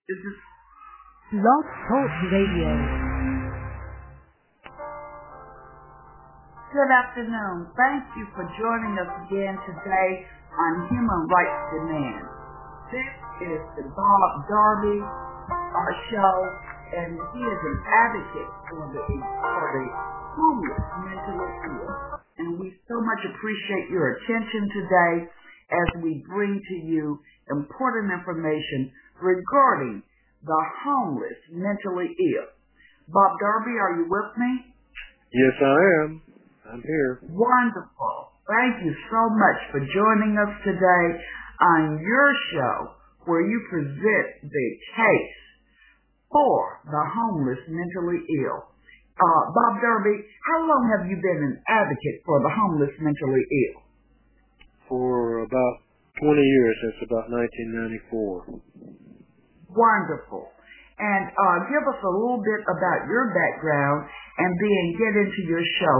This is Blog Talk Radio. good afternoon. Thank you for joining us again today on Human Rights Demand. This is the Bob Darby show, and he is an advocate for the homeless, mentally ill. And we so much appreciate your attention today as we bring to you important information regarding the homeless, mentally ill. Bob Darby, are you with me? Yes, I am. I'm here. Wonderful. Thank you so much for joining us today on your show where you present the case for the homeless, mentally ill. Bob Darby, how long have you been an advocate for the homeless, mentally ill? For about 20 years, since about 1994. Wonderful. And give us a little bit about your background and then get into your show.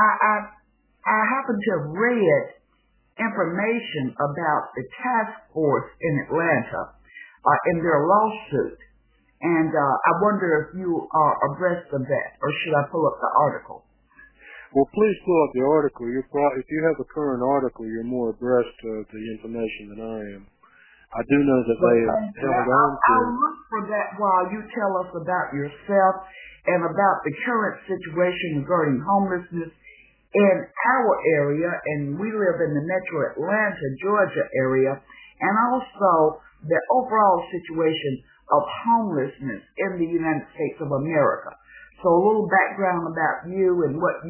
I happen to have read information about the task force in Atlanta in their lawsuit. And I wonder if you are abreast of that, or should I pull up the article? Well, please pull up the article. If you have a current article, you're more abreast of the information than I am. I do know that they held on to... I'll look for that while you tell us about yourself and about the current situation regarding homelessness in our area, and we live in the metro Atlanta, Georgia area, and also the overall situation of homelessness in the United States of America. So a little background about you and what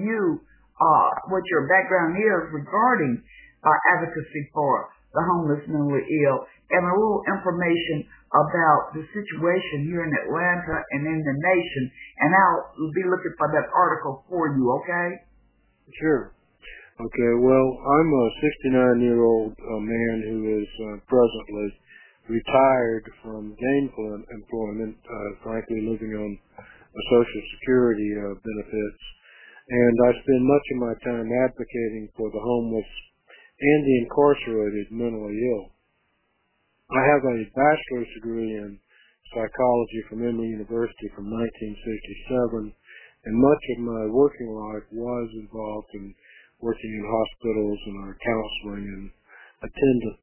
your background is regarding advocacy for the homeless, mentally ill, and a little information about the situation here in Atlanta and in the nation. And I'll be looking for that article for you, okay? Sure. Okay, well, I'm a 69-year-old man who is presently retired from gainful employment, frankly living on Social Security benefits. And I spend much of my time advocating for the homeless and the incarcerated mentally ill. I have a bachelor's degree in psychology from Emory University from 1967, and much of my working life was involved in working in hospitals and our counseling and attendant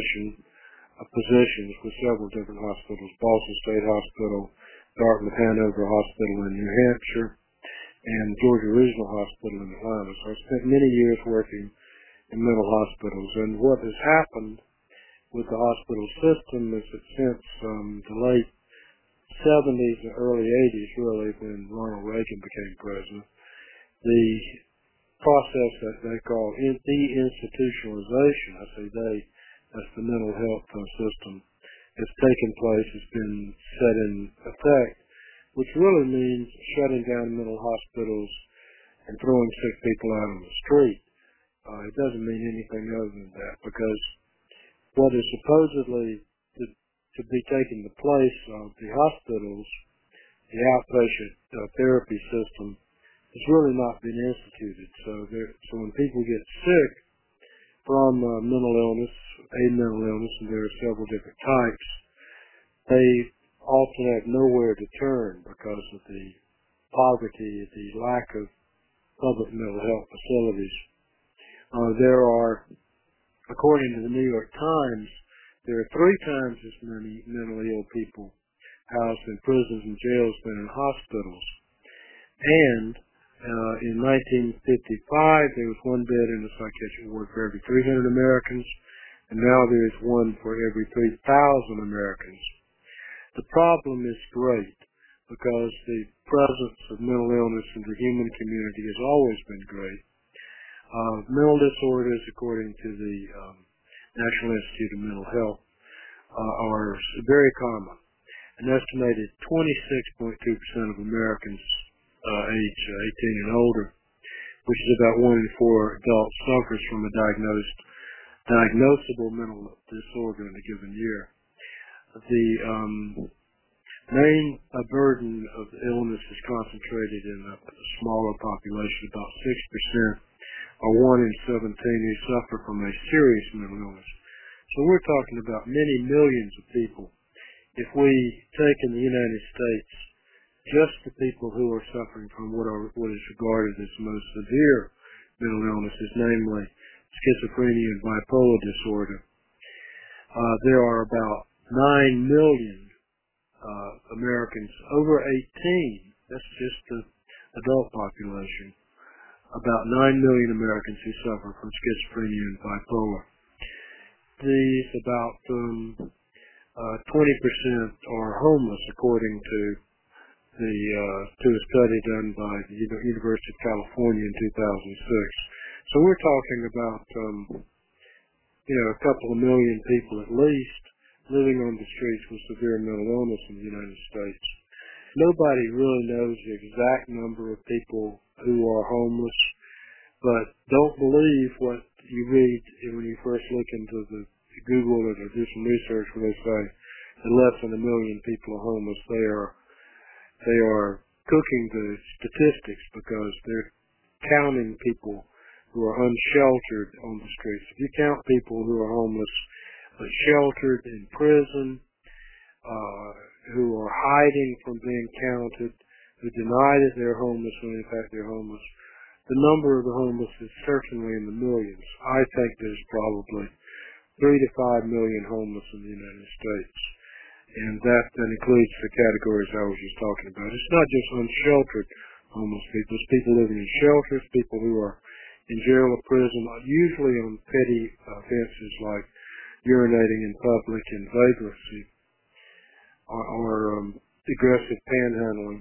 positions with several different hospitals, Boston State Hospital, Dartmouth Hanover Hospital in New Hampshire, and Georgia Regional Hospital in Atlanta. So I spent many years working in mental hospitals. And what has happened with the hospital system is that since the late 70s and early 80s, really, when Ronald Reagan became president, the process that they call deinstitutionalization, I say they, that's the mental health system, has taken place, has been set in effect, which really means shutting down mental hospitals and throwing sick people out on the street. It doesn't mean anything other than that, because what is supposedly to be taking the place of the hospitals, the outpatient therapy system, has really not been instituted. So when people get sick from mental illness, and there are several different types, they often have nowhere to turn because of the poverty, the lack of public mental health facilities. There are, according to the New York Times, there are 3 times as many mentally ill people housed in prisons and jails than in hospitals. And in 1955, there was 1 bed in a psychiatric ward for every 300 Americans, and now there is 1 for every 3,000 Americans. The problem is great because the presence of mental illness in the human community has always been great. Mental disorders, according to the National Institute of Mental Health, are very common. An estimated 26.2% of Americans age 18 and older, which is about 1 in 4 adults, suffers from a diagnosable mental disorder in a given year. The main burden of the illness is concentrated in a smaller population, about 6%, or 1 in 17 who suffer from a serious mental illness. So we're talking about many millions of people if we take in the United States just the people who are suffering from what is regarded as the most severe mental illnesses, namely schizophrenia and bipolar disorder, there are about 9 million Americans over 18. That's just the adult population. About 9 million Americans who suffer from schizophrenia and bipolar. These about 20% are homeless, according to a study done by the University of California in 2006. So we're talking about a couple of million people at least living on the streets with severe mental illness in the United States. Nobody really knows the exact number of people who are homeless, but don't believe what you read when you first look into the Google or do some research where they say that less than 1 million people are homeless. They are cooking the statistics because they're counting people who are unsheltered on the streets. If you count people who are homeless but sheltered in prison, who are hiding from being counted, who deny that they're homeless when in fact they're homeless, the number of the homeless is certainly in the millions. I think there's probably 3 to 5 million homeless in the United States. And that includes the categories I was just talking about. It's not just unsheltered homeless people. It's people living in shelters, people who are in jail or prison, usually on petty offenses like urinating in public and vagrancy or aggressive panhandling.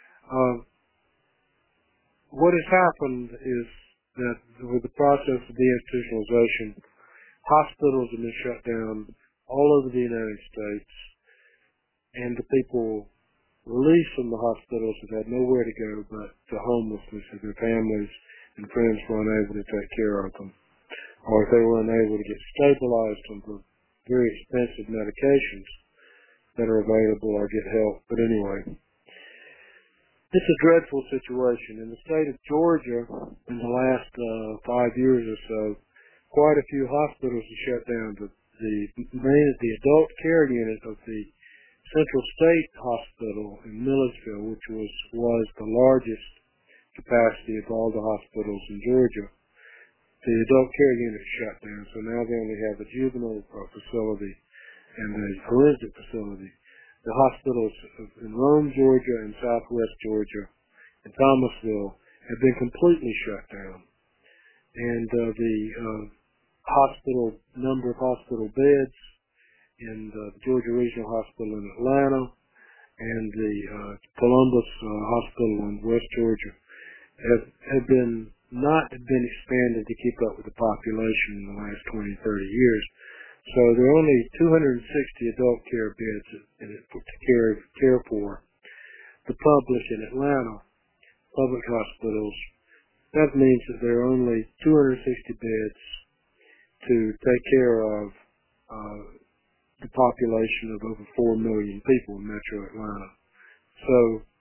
What has happened is that with the process of deinstitutionalization, hospitals have been shut down all over the United States, and the people released from the hospitals have had nowhere to go but to homelessness if their families and friends were unable to take care of them, or if they were unable to get stabilized on the very expensive medications that are available or get help. But anyway, it's a dreadful situation. In the state of Georgia, in the last 5 years or so, quite a few hospitals have shut down. The adult care unit of the Central State Hospital in Milledgeville, which was the largest capacity of all the hospitals in Georgia, the adult care unit shut down. So now they only have a juvenile facility and a forensic facility. The hospitals in Rome, Georgia, and Southwest Georgia, and Thomasville have been completely shut down. And the number of hospital beds in the Georgia Regional Hospital in Atlanta and the Columbus Hospital in West Georgia have not been expanded to keep up with the population in the last 20, 30 years. So there are only 260 adult care beds to care for the public in Atlanta, public hospitals. That means that there are only 260 beds to take care of the population of over 4 million people in Metro Atlanta. So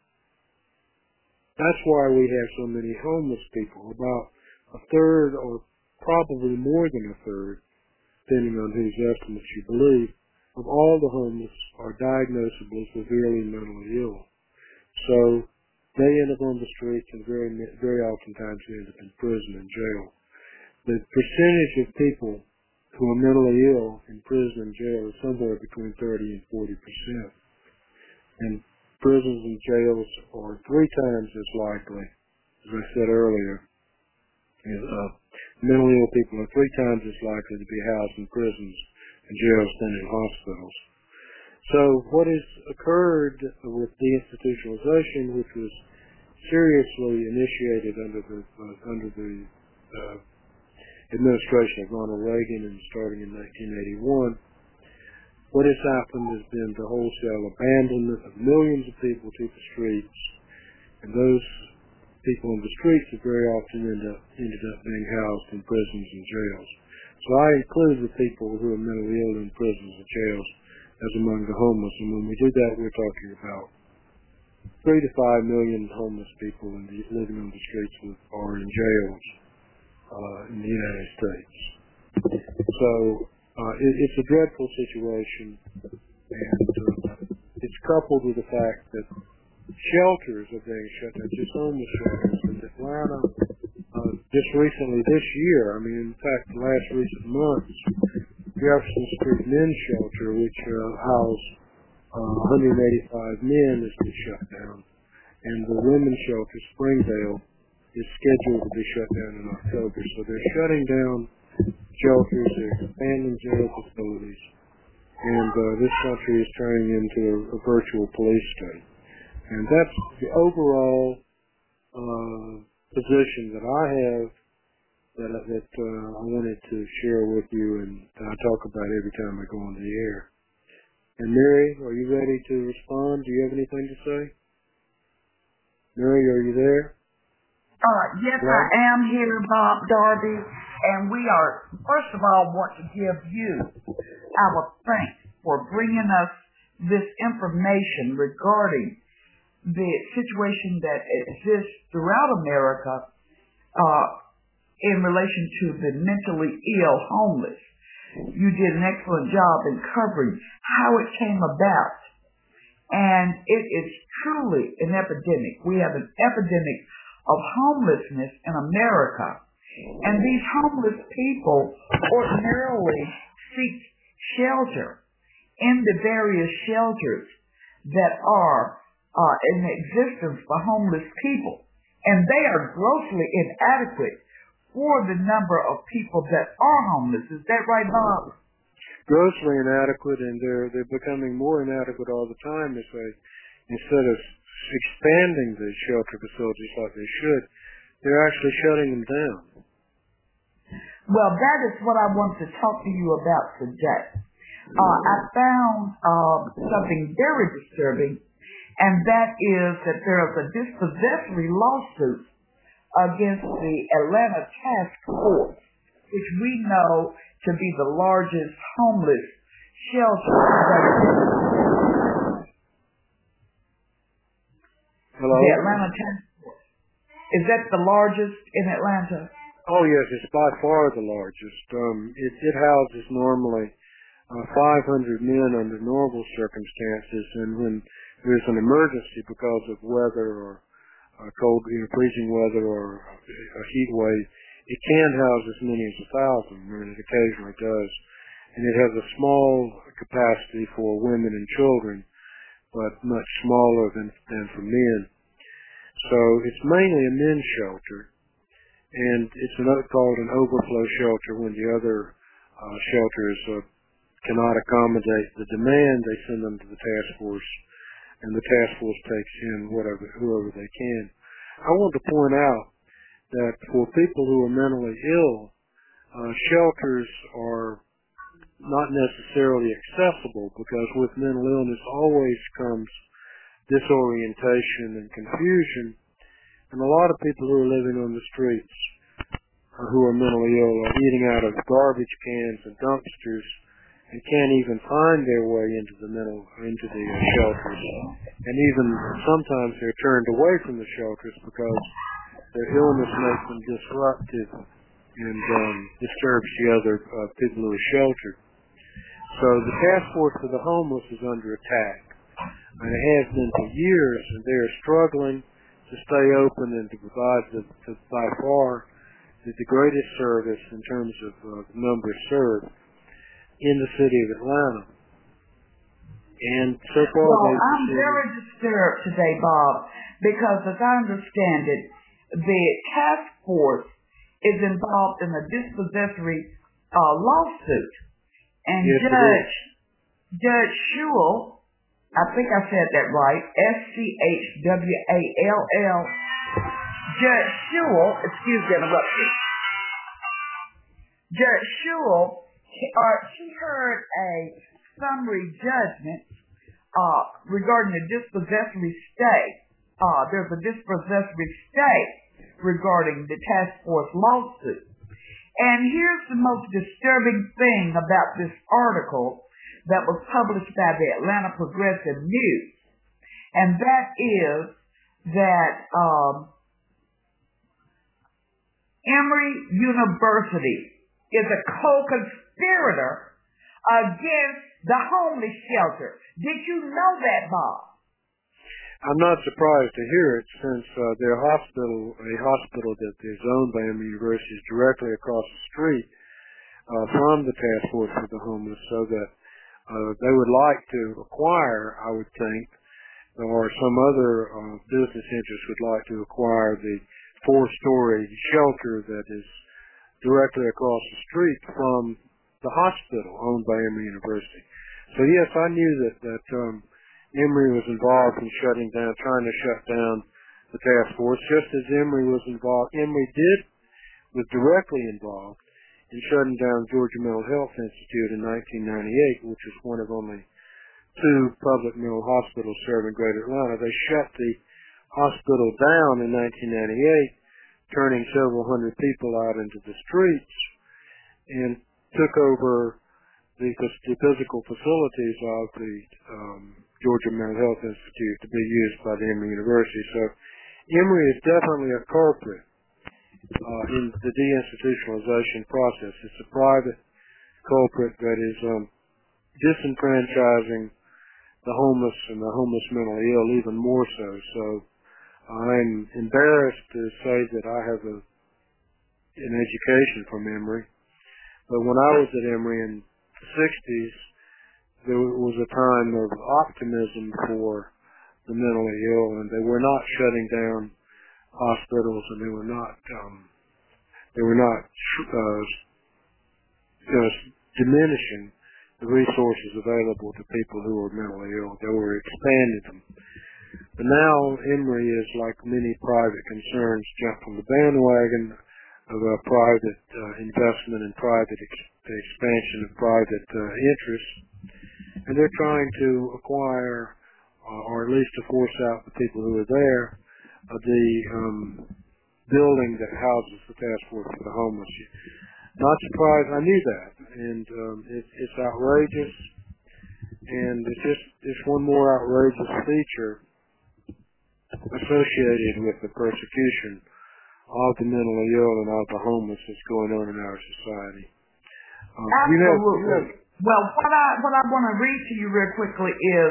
that's why we have so many homeless people. About a third, or probably more than a third, depending on whose estimates you believe, of all the homeless are diagnosable severely mentally ill. So they end up on the streets and very oftentimes end up in prison and jail. The percentage of people who are mentally ill in prison and jail is somewhere between 30 and 40%. And prisons and jails are 3 times as likely, as I said earlier, mentally ill people are 3 times as likely to be housed in prisons and jails than in hospitals. So what has occurred with deinstitutionalization, which was seriously initiated under the administration of Ronald Reagan and starting in 1981, what has happened has been the wholesale abandonment of millions of people to the streets, and those people in the streets have very often ended up being housed in prisons and jails. So I include the people who are mentally ill in prisons and jails as among the homeless, and when we do that, we're talking about 3 to 5 million homeless people living on the streets or in jails in the United States. So it's a dreadful situation, and it's coupled with the fact that shelters are being shut down, just homeless shelters. In Atlanta, just recently this year, in fact, the last recent months, Jefferson Street Men's Shelter, which housed 185 men, has been shut down. And the women's shelter, Springdale, is scheduled to be shut down in October. So they're shutting down shelters, they're expanding jail facilities, and this country is turning into a virtual police state. And that's the overall position that I have that I wanted to share with you and I talk about every time I go on the air. And Mary, are you ready to respond? Do you have anything to say? Mary, are you there? Yes, I am here, Bob Darby, and we are, first of all, want to give you our thanks for bringing us this information regarding the situation that exists throughout America in relation to the mentally ill homeless. You did an excellent job in covering how it came about, and it is truly an epidemic. We have an epidemic of homelessness in America, and these homeless people ordinarily seek shelter in the various shelters that are in existence for homeless people, and they are grossly inadequate for the number of people that are homeless. Is that right, Bob? Grossly inadequate, and they're becoming more inadequate all the time. Instead of expanding the shelter facilities like they should, they're actually shutting them down. Well, that is what I want to talk to you about today. I found something very disturbing, and that is that there is a dispossessory lawsuit against the Atlanta Task Force, which we know to be the largest homeless shelter that exists. Hello? The Atlanta Task Force. Is that the largest in Atlanta? Oh, yes, it's by far the largest. It houses normally 500 men under normal circumstances, and when there's an emergency because of weather or cold, freezing weather or a heat wave, it can house as many as 1,000, and it occasionally does. And it has a small capacity for women and children, but much smaller than for men. So it's mainly a men's shelter, and it's called an overflow shelter when the other shelters cannot accommodate the demand. They send them to the task force, and the task force takes in whoever they can. I want to point out that for people who are mentally ill, shelters are not necessarily accessible, because with mental illness always comes disorientation and confusion, and a lot of people who are living on the streets who are mentally ill are eating out of garbage cans and dumpsters and can't even find their way into the shelters, and even sometimes they're turned away from the shelters because their illness makes them disruptive and disturbs the other people who are sheltered. So the task force for the homeless is under attack, and it has been for years, and they're struggling to stay open and to provide by far the greatest service in terms of the number served in the city of Atlanta. And so far, I'm very disturbed today, Bob, because as I understand it, the task force is involved in a dispossessory lawsuit. And yes, Judge Schewel, I think I said that right, Schwall, Judge Schewel, excuse the interruption. Judge Schewel, she heard a summary judgment regarding the dispossessory stay. There's a dispossessory stay regarding the task force lawsuit. And here's the most disturbing thing about this article that was published by the Atlanta Progressive News, and that is that Emory University is a co-conspirator against the homeless shelter. Did you know that, Bob? I'm not surprised to hear it, since their hospital, a hospital that is owned by Emory University, is directly across the street from the Task Force for the Homeless, so that they would like to acquire, I would think, or some other business interest would like to acquire the 4-story shelter that is directly across the street from the hospital owned by Emory University. So yes, I knew that Emory was involved in trying to shut down the task force, just as Emory was directly involved in shutting down Georgia Mental Health Institute in 1998, which was one of only 2 public mental hospitals serving Greater Atlanta. They shut the hospital down in 1998, turning several hundred people out into the streets, and took over the physical facilities of the Georgia Mental Health Institute to be used by the Emory University. So Emory is definitely a culprit in the deinstitutionalization process. It's a private culprit that is disenfranchising the homeless and the homeless mentally ill even more so. So I'm embarrassed to say that I have an education from Emory, but when I was at Emory in the 60s, there was a time of optimism for the mentally ill, and they were not shutting down hospitals, and they were not diminishing the resources available to people who were mentally ill. They were expanding them. But now Emory is, like many private concerns, jumped on the bandwagon of a private investment and private expansion of private interests, and they're trying to acquire, or at least to force out the people who are there, the building that houses the task force for the homeless. Not surprised, I knew that, and it's outrageous, and it's one more outrageous feature associated with the persecution of the mentally ill and of the homeless that's going on in our society. Absolutely. Well, what I want to read to you real quickly is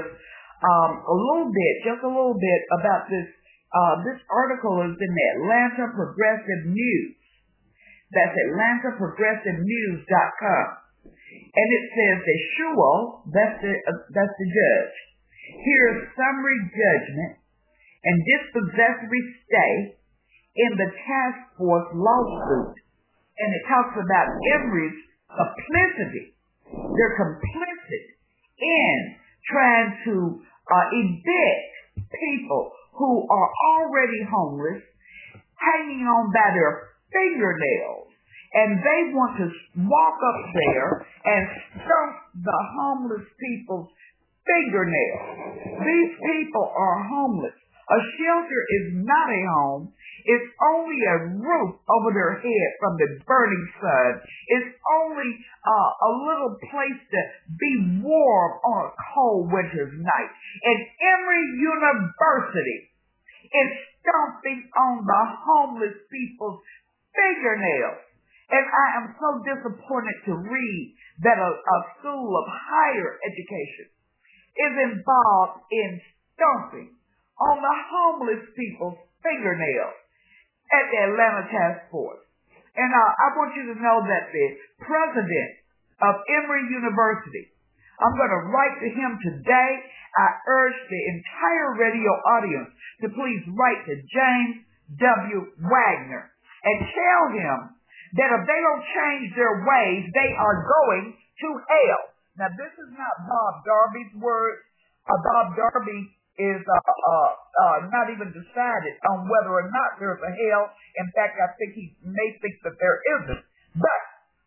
just a little bit about this. This article is in the Atlanta Progressive News. That's AtlantaProgressiveNews.com, and it says that Shewell, that's the judge, hears summary judgment and dispossessory stay in the task force lawsuit, and it talks about Emory's complicity. They're complicit in trying to evict people who are already homeless, hanging on by their fingernails, and they want to walk up there and stump the homeless people's fingernails. These people are homeless. A shelter is not a home. It's only a roof over their head from the burning sun. It's only a little place to be warm on a cold winter's night. And Emory University is stomping on the homeless people's fingernails. And I am so disappointed to read that a school of higher education is involved in stomping on the homeless people's fingernails at the Atlanta Task Force. And I want you to know that the president of Emory University, I'm going to write to him today. I urge the entire radio audience to please write to James W. Wagner and tell him that if they don't change their ways, they are going to hell. Now, this is not Bob Darby's words. Bob Darby is not even decided on whether or not there's a hell. In fact, I think he may think that there isn't. But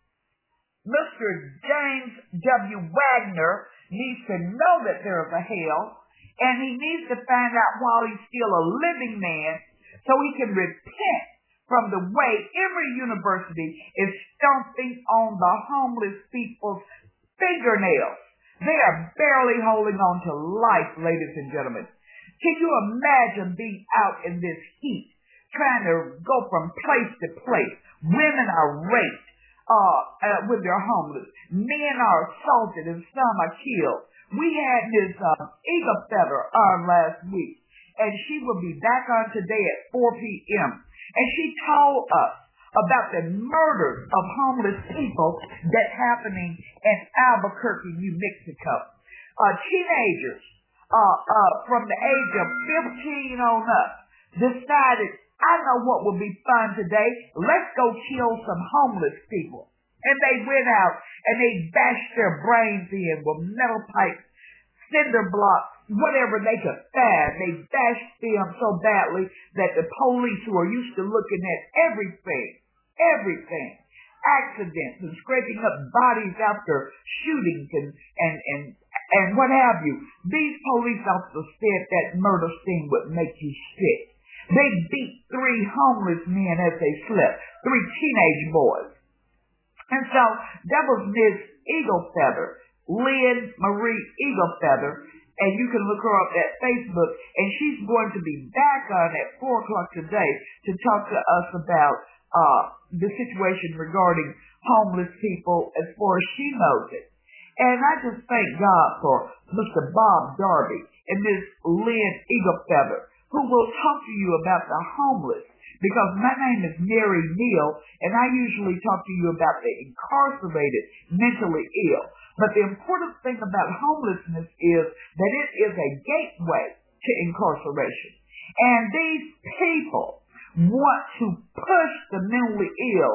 Mr. James W. Wagner needs to know that there is a hell, and he needs to find out while he's still a living man so he can repent from the way Emory University is stomping on the homeless people's fingernails. They are barely holding on to life, ladies and gentlemen. Can you imagine being out in this heat, trying to go from place to place? Women are raped. when they're homeless. Men are assaulted and some are killed. We had Ms. Eagle Feather on last week, and she will be back on today at 4 p.m. And she told us about the murders of homeless people that's happening in Albuquerque, New Mexico. Teenagers from the age of 15 on up decided, I know what will be fun today. Let's go kill some homeless people. And they went out and they bashed their brains in with metal pipes, cinder blocks, whatever they could find. They bashed them so badly that the police, who are used to looking at everything, accidents and scraping up bodies after shootings and what have you, these police officers said that murder scene would make you sick. They beat 3 homeless men as they slept, 3 teenage boys. And so that was Miss Eagle Feather, Lynn Marie Eagle Feather, and you can look her up at Facebook, and she's going to be back on at 4 o'clock today to talk to us about the situation regarding homeless people as far as she knows it. And I just thank God for Mr. Bob Darby and Miss Lynn Eagle Feather, who will talk to you about the homeless, because my name is Mary Neal, and I usually talk to you about the incarcerated, mentally ill. But the important thing about homelessness is that it is a gateway to incarceration. And these people want to push the mentally ill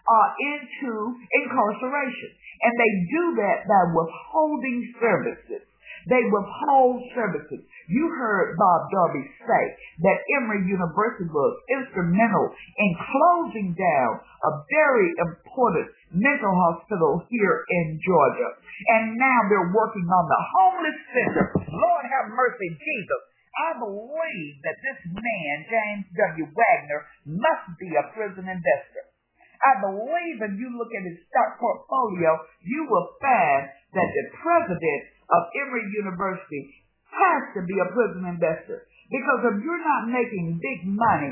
into incarceration. And they do that by withholding services. They withhold services. You heard Bob Darby say that Emory University was instrumental in closing down a very important mental hospital here in Georgia. And now they're working on the homeless center. Lord have mercy, Jesus. I believe that this man, James W. Wagner, must be a prison investor. I believe if you look at his stock portfolio, you will find that the president of Emory University has to be a prison investor. Because if you're not making big money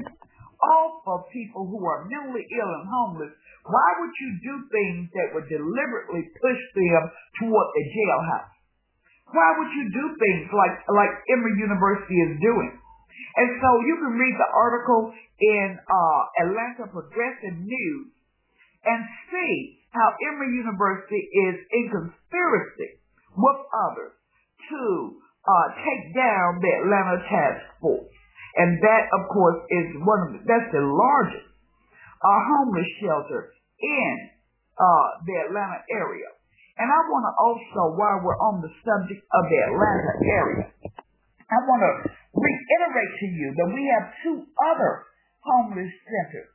off of people who are mentally ill and homeless, why would you do things that would deliberately push them toward the jailhouse? Why would you do things like Emory University is doing? And so you can read the article in Atlanta Progressive News and see how Emory University is in conspiracy with others to take down the Atlanta Task Force. And that, of course, is that's the largest homeless shelter in the Atlanta area. And I want to also, while we're on the subject of the Atlanta area, I want to reiterate to you that we have 2 other homeless centers.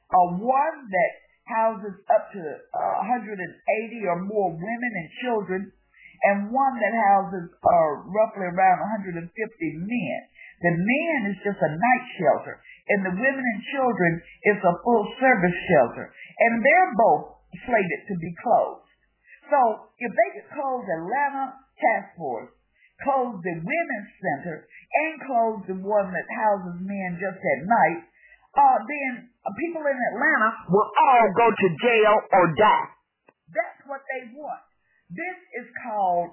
One that houses up to 180 or more women and children, and one that houses roughly around 150 men. The men is just a night shelter, and the women and children is a full-service shelter, and they're both slated to be closed. So if they could close Atlanta Task Force, close the Women's Center, and close the one that houses men just at night, then people in Atlanta will all go to jail or die. That's what they want. This is called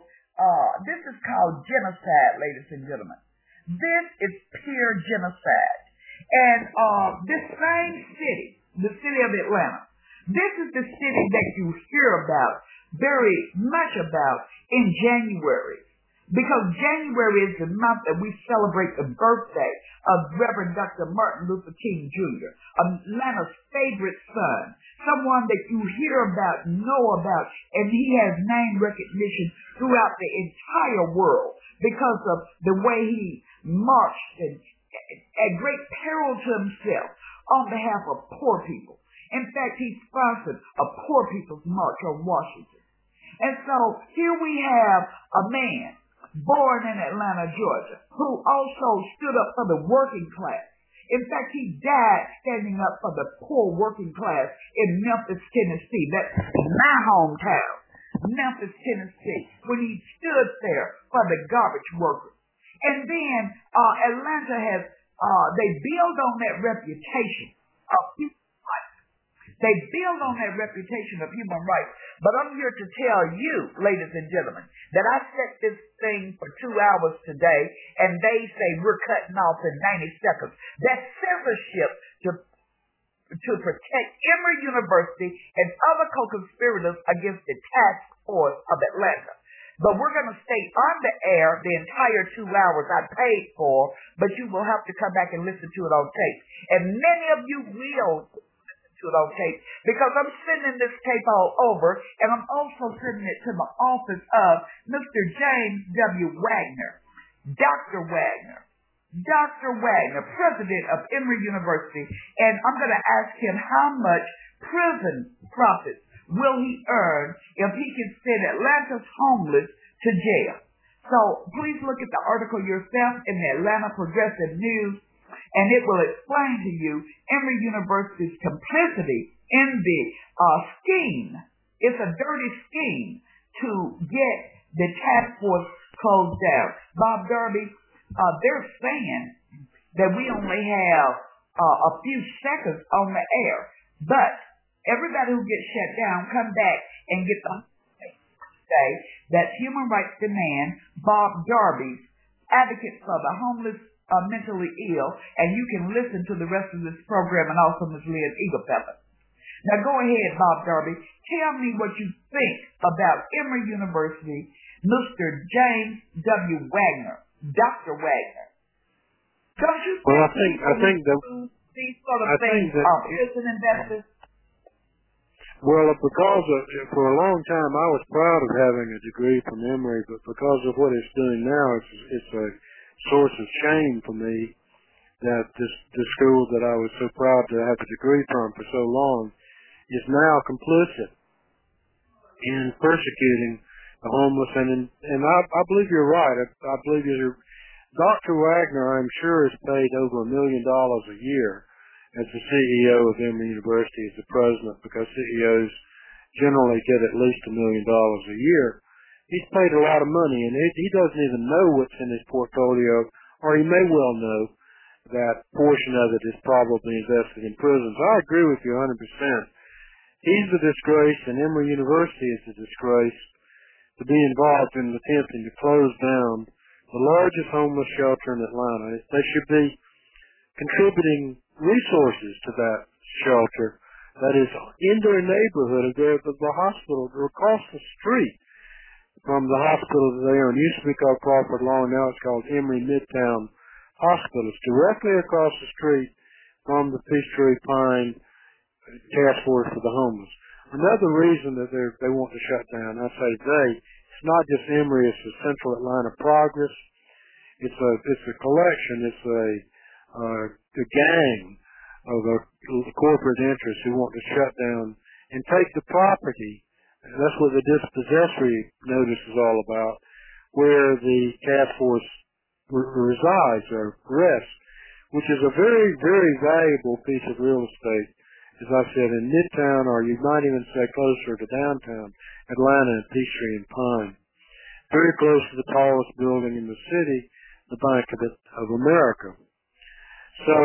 genocide, ladies and gentlemen. This is pure genocide. And this same city, the city of Atlanta, this is the city that you hear about, very much about, in January. Because January is the month that we celebrate the birthday of Reverend Dr. Martin Luther King Jr., Atlanta's favorite son, someone that you hear about, know about, and he has name recognition throughout the entire world because of the way he marched and at great peril to himself on behalf of poor people. In fact, he sponsored a poor people's march on Washington. And so here we have a man born in Atlanta, Georgia, who also stood up for the working class. In fact, he died standing up for the poor working class in Memphis, Tennessee. That's my hometown, Memphis, Tennessee, when he stood there for the garbage workers. And then Atlanta has, they build on that reputation of people. They build on that reputation of human rights. But I'm here to tell you, ladies and gentlemen, that I set this thing for 2 hours today, and they say we're cutting off in 90 seconds. That's censorship to protect Emory University and other co-conspirators against the task force of Atlanta. But we're going to stay on the air the entire 2 hours I paid for, but you will have to come back and listen to it on tape. And many of you will listen to it on tape because I'm sending this tape all over, and I'm also sending it to the office of Mr. James W. Wagner, Dr. Wagner, president of Emory University, and I'm going to ask him how much prison profits will he earn if he can send Atlanta's homeless to jail. So please look at the article yourself in the Atlanta Progressive News, and it will explain to you Emory University's complicity in the scheme. It's a dirty scheme to get the task force closed down. Bob Darby, they're saying that we only have a few seconds on the air, but everybody who gets shut down come back and get the say that Human Rights Demand, Bob Darby, advocate for the homeless, mentally ill, and you can listen to the rest of this program and also Ms. Lynn Eaglefeller. Now go ahead, Bob Darby. Tell me what you think about Emory University, Mr. James W. Wagner, Dr. Wagner. Don't you think these sort of things are prison investors? Well, for a long time I was proud of having a degree from Emory, but because of what it's doing now, it's a source of shame for me that this school that I was so proud to have a degree from for so long is now complicit in persecuting the homeless. And I believe you're right. I believe Dr. Wagner, I'm sure, is paid over $1 million a year as the CEO of Emory University, as the president, because CEOs generally get at least $1 million a year. He's paid a lot of money, and he doesn't even know what's in his portfolio, or he may well know that portion of it is probably invested in prisons. I agree with you 100%. He's a disgrace, and Emory University is a disgrace to be involved in attempting to close down the largest homeless shelter in Atlanta. They should be contributing resources to that shelter that is in their neighborhood of the hospital. They're across the street from the hospital that they own. It used to be called Crawford Law, now it's called Emory Midtown Hospital. It's directly across the street from the Peachtree Pine Task Force for the Homeless. Another reason that they want to shut down, I say it's not just Emory, it's the Central Atlanta Progress. It's a collection, it's a gang of corporate interests who want to shut down and take the property. That's what the dispossessory notice is all about, where the task force resides or rests, which is a very, very valuable piece of real estate, as I said, in Midtown, or you might even say closer to downtown Atlanta and Peachtree and Pine. Very close to the tallest building in the city, the Bank of America. So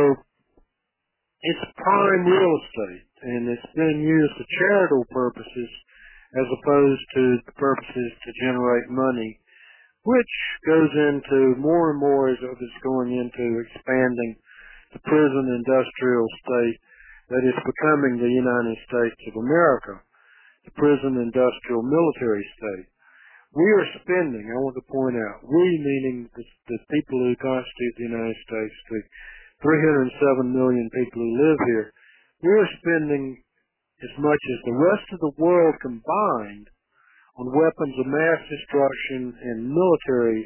it's prime real estate, and it's been used for charitable purposes as opposed to the purposes to generate money, which goes into more and more as it's going into expanding the prison industrial state that is becoming the United States of America, the prison industrial military state. We are spending, I want to point out, we meaning the people who constitute the United States, the 307 million people who live here, we are spending as much as the rest of the world combined on weapons of mass destruction and military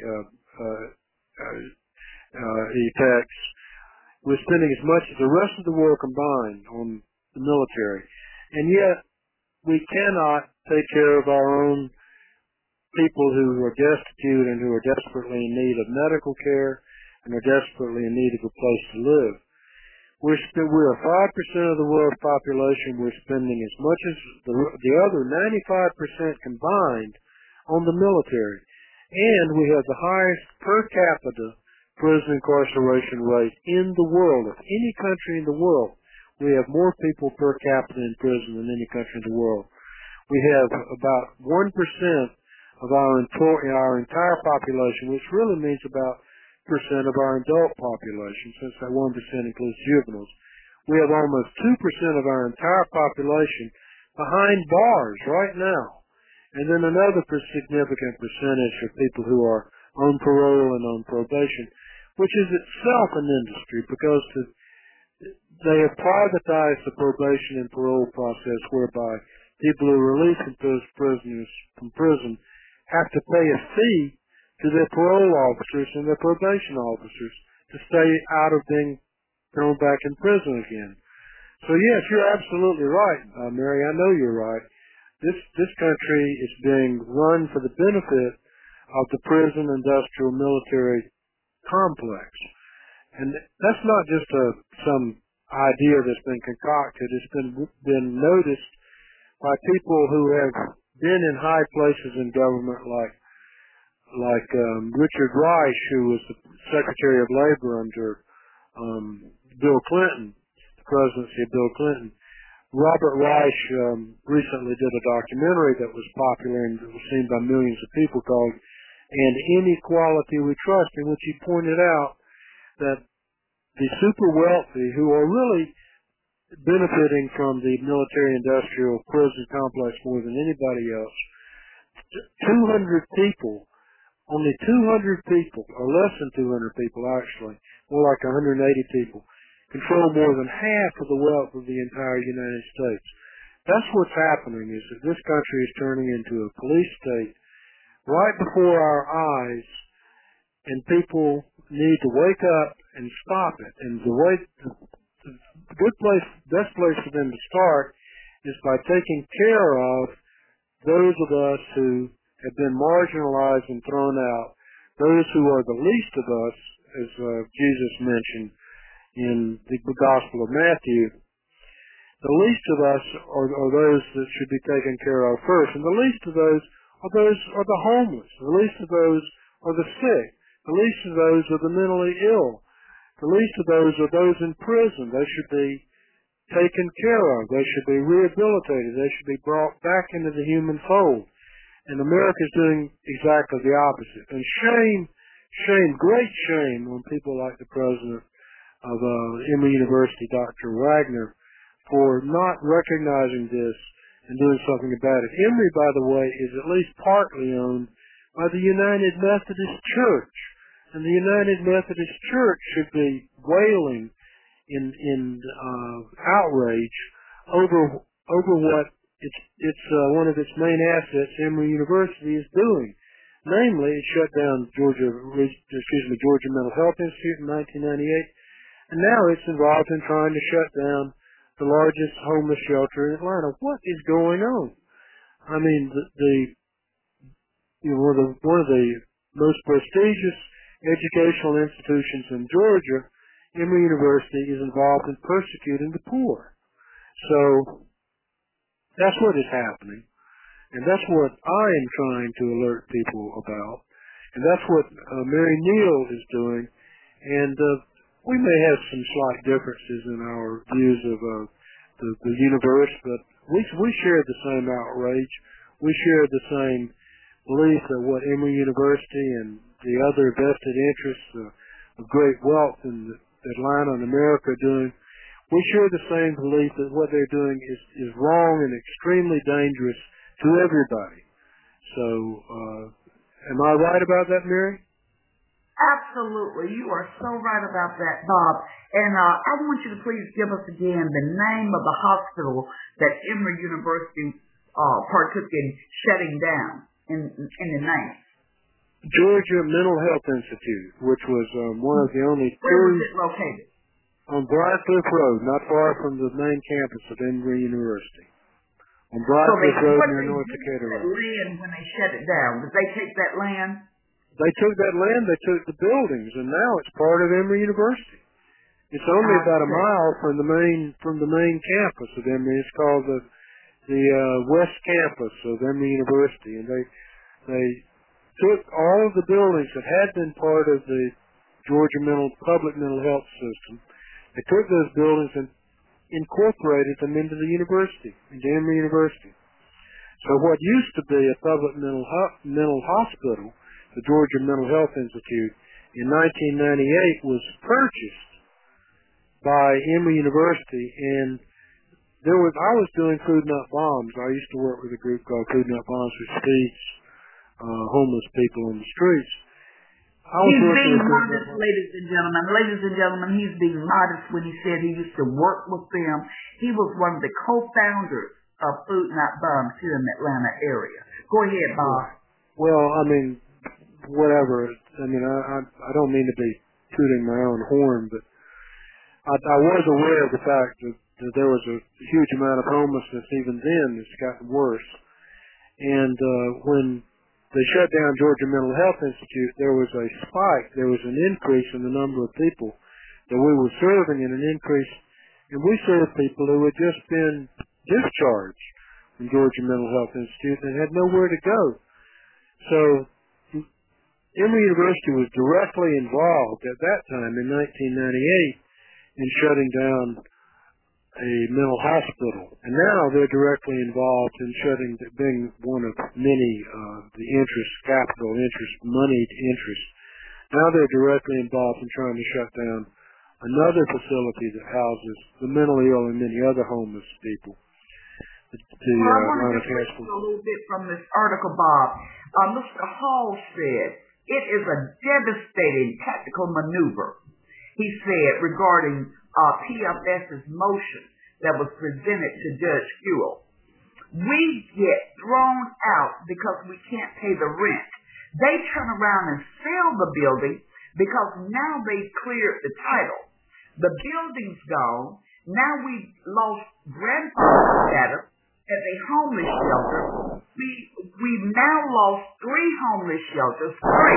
attacks. We're spending as much as the rest of the world combined on the military. And yet, we cannot take care of our own people who are destitute and who are desperately in need of medical care and are desperately in need of a place to live. We're 5% of the world's population. We're spending as much as the other 95% combined on the military. And we have the highest per capita prison incarceration rate in the world. Of any country in the world, We have more people per capita in prison than any country in the world. We have about 1% of our entire population, which really means about percent of our adult population, since that 1% includes juveniles. We have almost 2% of our entire population behind bars right now. And then another significant percentage of people who are on parole and on probation, which is itself an industry because they have privatized the probation and parole process whereby people who are released from prison have to pay a fee to their parole officers and their probation officers to stay out of being thrown back in prison again. So yes, you're absolutely right, Mary. I know you're right. This country is being run for the benefit of the prison industrial military complex. And that's not just some idea that's been concocted. It's been noticed by people who have been in high places in government like Richard Reich, who was the Secretary of Labor under Bill Clinton, the presidency of Bill Clinton. Robert Reich recently did a documentary that was popular and was seen by millions of people called "And Inequality We Trust," in which he pointed out that the super wealthy, who are really benefiting from the military-industrial prison complex more than anybody else, 200 people, only 200 people, or less than 200 people actually, more like 180 people, control more than half of the wealth of the entire United States. That's what's happening, is that this country is turning into a police state right before our eyes, and people need to wake up and stop it. And the best place for them to start is by taking care of those of us who have been marginalized and thrown out, those who are the least of us, as Jesus mentioned in the Gospel of Matthew. The least of us are those that should be taken care of first, and the least of those are the homeless. The least of those are the sick. The least of those are the mentally ill. The least of those are those in prison. They should be taken care of. They should be rehabilitated. They should be brought back into the human fold. And America is doing exactly the opposite. And shame, great shame on people like the president of Emory University, Dr. Wagner, for not recognizing this and doing something about it. Emory, by the way, is at least partly owned by the United Methodist Church. And the United Methodist Church should be wailing in outrage over what it's one of its main assets, Emory University, is doing. Namely, it shut down Georgia Mental Health Institute in 1998, and now it's involved in trying to shut down the largest homeless shelter in Atlanta. What is going on? I mean, one of the most prestigious educational institutions in Georgia, Emory University, is involved in persecuting the poor. So that's what is happening, and that's what I am trying to alert people about, and that's what Mary Neal is doing. And we may have some slight differences in our views of the universe, but we share the same outrage. We share the same belief that what Emory University and the other vested interests of great wealth in Atlanta and America are doing, we share the same belief that what they're doing is wrong and extremely dangerous to everybody. So, am I right about that, Mary? Absolutely. You are so right about that, Bob. And I want you to please give us again the name of the hospital that Emory University partook in shutting down in the name. Georgia Mental Health Institute, which was one of the only two. Where was it located? On Briarcliff Road, not far from the main campus of Emory University. On Briarcliff Road near North Decatur Road. Land when they shut it down? Did they take that land? They took that land, they took the buildings, and now it's part of Emory University. It's only about a mile from the main campus of Emory. It's called the West Campus of Emory University, and they took all of the buildings that had been part of the Georgia public mental health system. They took those buildings and incorporated them into the university, into Emory University. So what used to be a public mental hospital, the Georgia Mental Health Institute, in 1998 was purchased by Emory University, and I was doing Food Not Bombs. I used to work with a group called Food Not Bombs, which feeds homeless people in the streets. He's being modest, ladies and gentlemen. Ladies and gentlemen, he's being modest when he said he used to work with them. He was one of the co-founders of Food Not Bombs here in the Atlanta area. Go ahead, Bob. Well, I mean, whatever. I mean, I don't mean to be tooting my own horn, but I was aware of the fact that there was a huge amount of homelessness even then. It's gotten worse. And when they shut down Georgia Mental Health Institute, there was a spike. There was an increase in the number of people that we were serving, and an increase. And we served people who had just been discharged from Georgia Mental Health Institute and had nowhere to go. So Emory University was directly involved at that time in 1998 in shutting down a mental hospital, and now they're directly involved in being one of many the moneyed interests. Now they're directly involved in trying to shut down another facility that houses the mentally ill and many other homeless people. I want to just read a little bit from this article, Bob. Mr. Hall said, "It is a devastating tactical maneuver," he said, regarding PFS's motion that was presented to Judge Fuel. "We get thrown out because we can't pay the rent. They turn around and sell the building because now they've cleared the title. The building's gone. Now we've lost grandfather status as a homeless shelter. We've now lost 3 homeless shelters. 3.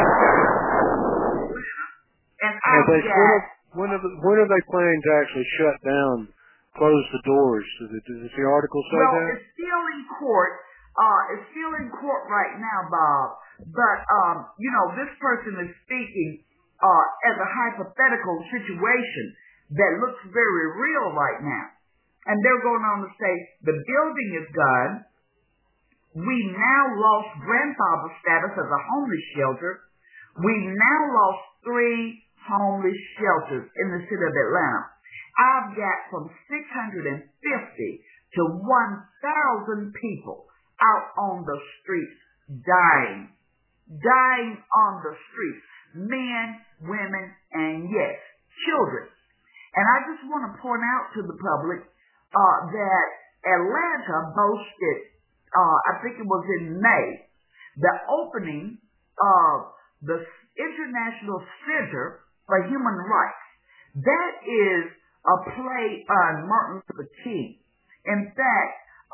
And when are they planning to actually shut down, close the doors? Does the article say that? Well, it's still in court. It's still in court right now, Bob. But this person is speaking as a hypothetical situation that looks very real right now. And they're going on to say the building is gone. We now lost grandfather status as a homeless shelter. We now lost 3 homeless shelters in the city of Atlanta. I've got from 650 to 1,000 people out on the streets dying on the streets, men, women, and yes, children. And I just want to point out to the public that Atlanta boasted, I think it was in May, the opening of the International Center for Human Rights. That is a play on Martin Luther King. In fact,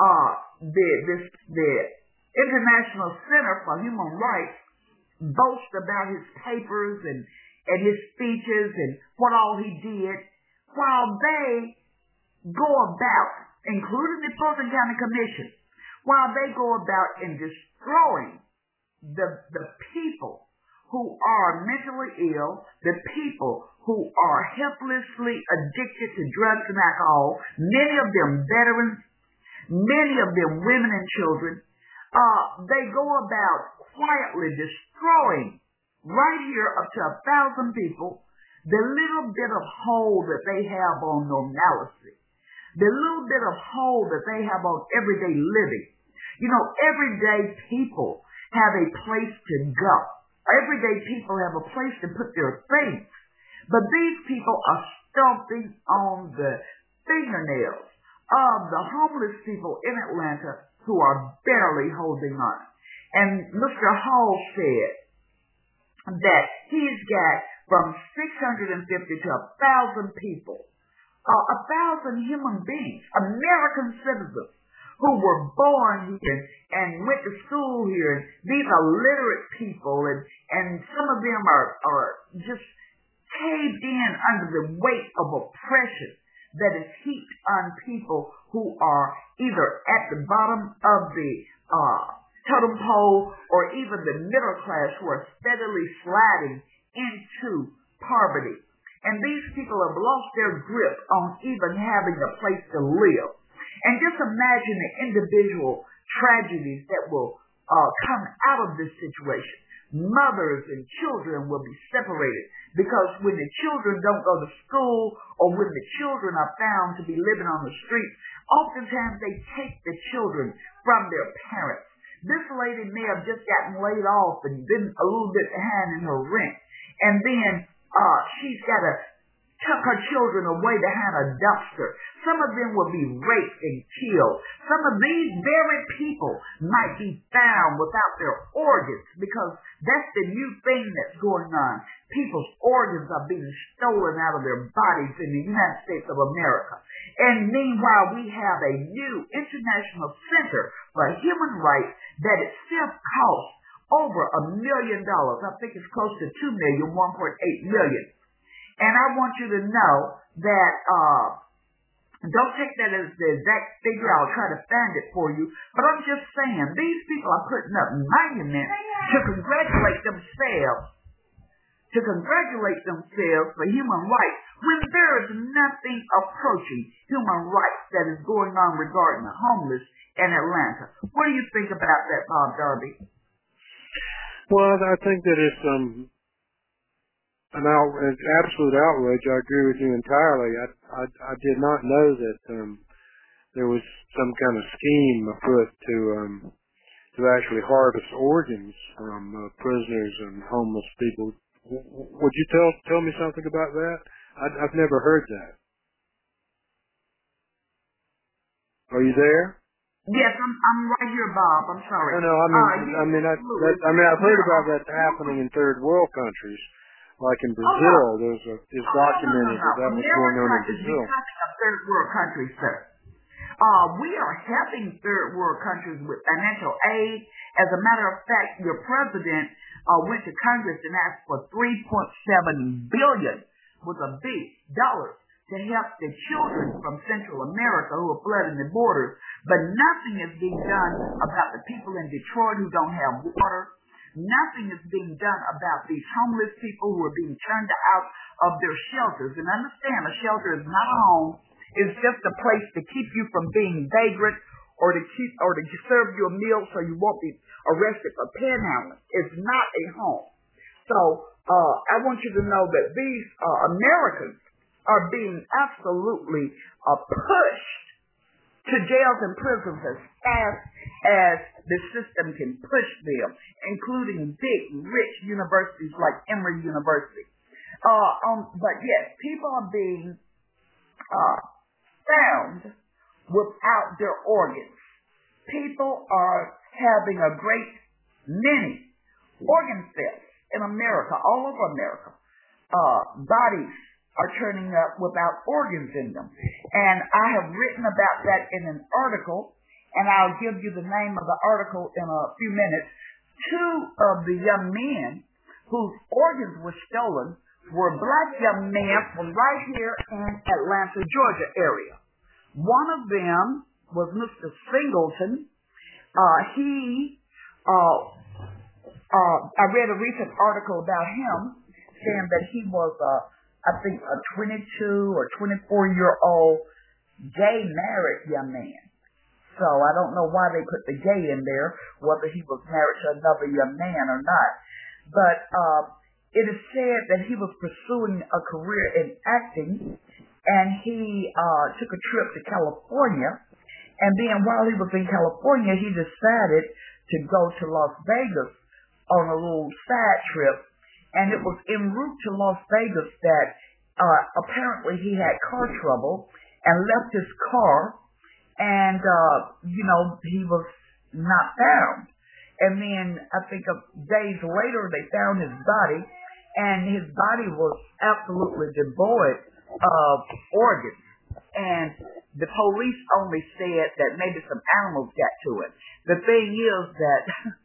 the International Center for Human Rights boasts about his papers and his speeches and what all he did, while they go about, including the Fulton County Commission, while they go about in destroying the people who are mentally ill, the people who are helplessly addicted to drugs and alcohol, many of them veterans, many of them women and children. They go about quietly destroying, right here up to 1,000 people, the little bit of hold that they have on normalcy, the little bit of hold that they have on everyday living. Everyday people have a place to go. Everyday people have a place to put their things. But these people are stomping on the fingernails of the homeless people in Atlanta who are barely holding on. And Mr. Hall said that he's got from 650 to 1,000 people, 1,000 human beings, American citizens, who were born here and went to school here. These are literate people, and some of them are just caved in under the weight of oppression that is heaped on people who are either at the bottom of the totem pole or even the middle class, who are steadily sliding into poverty. And these people have lost their grip on even having a place to live. And just imagine the individual tragedies that will come out of this situation. Mothers and children will be separated because when the children don't go to school or when the children are found to be living on the streets, oftentimes they take the children from their parents. This lady may have just gotten laid off and been a little bit behind in her rent. And then she's got to tuck her children away behind a dumpster. Some of them will be raped and killed. Some of these very people might be found without their organs because that's the new thing that's going on. People's organs are being stolen out of their bodies in the United States of America. And meanwhile, we have a new international center for human rights that itself costs over $1 million. I think it's close to $2 million, $1.8 million. And I want you to know that don't take that as the exact figure. I'll try to find it for you. But I'm just saying, these people are putting up monuments to congratulate themselves for human rights when there is nothing approaching human rights that is going on regarding the homeless in Atlanta. What do you think about that, Bob Darby? Well, I think that it's an absolute outrage. I agree with you entirely. I did not know that there was some kind of scheme afoot to actually harvest organs from prisoners and homeless people. Would you tell me something about that? I've never heard that. Are you there? Yes, I'm right here, Bob. I'm sorry. No, I've heard about that happening in third world countries. Like in Brazil, it's documented that was going on in Brazil. We're talking of third world countries, sir. We are helping third world countries with financial aid. As a matter of fact, your president went to Congress and asked for $3.7 billion with a big dollars to help the children from Central America who are flooding the borders. But nothing is being done about the people in Detroit who don't have water. Nothing is being done about these homeless people who are being turned out of their shelters. And understand, a shelter is not a home. It's just a place to keep you from being vagrant or to serve you a meal so you won't be arrested for panhandling. It's not a home. So I want you to know that these Americans are being absolutely pushed to jails and prisons as fast as the system can push them, including big, rich universities like Emory University. But yes, people are being found without their organs. People are having a great many organ failures in America, all over America. Bodies are turning up without organs in them. And I have written about that in an article, and I'll give you the name of the article in a few minutes. Two of the young men whose organs were stolen were black young men from right here in Atlanta, Georgia area. One of them was Mr. Singleton. I read a recent article about him saying that he was I think a 22 or 24-year-old gay married young man. So I don't know why they put the gay in there, whether he was married to another young man or not. But it is said that he was pursuing a career in acting, and he took a trip to California. And then while he was in California, he decided to go to Las Vegas on a little side trip. And it was en route to Las Vegas that apparently he had car trouble and left his car, and he was not found. And then I think days later they found his body, and his body was absolutely devoid of organs. And the police only said that maybe some animals got to it. The thing is that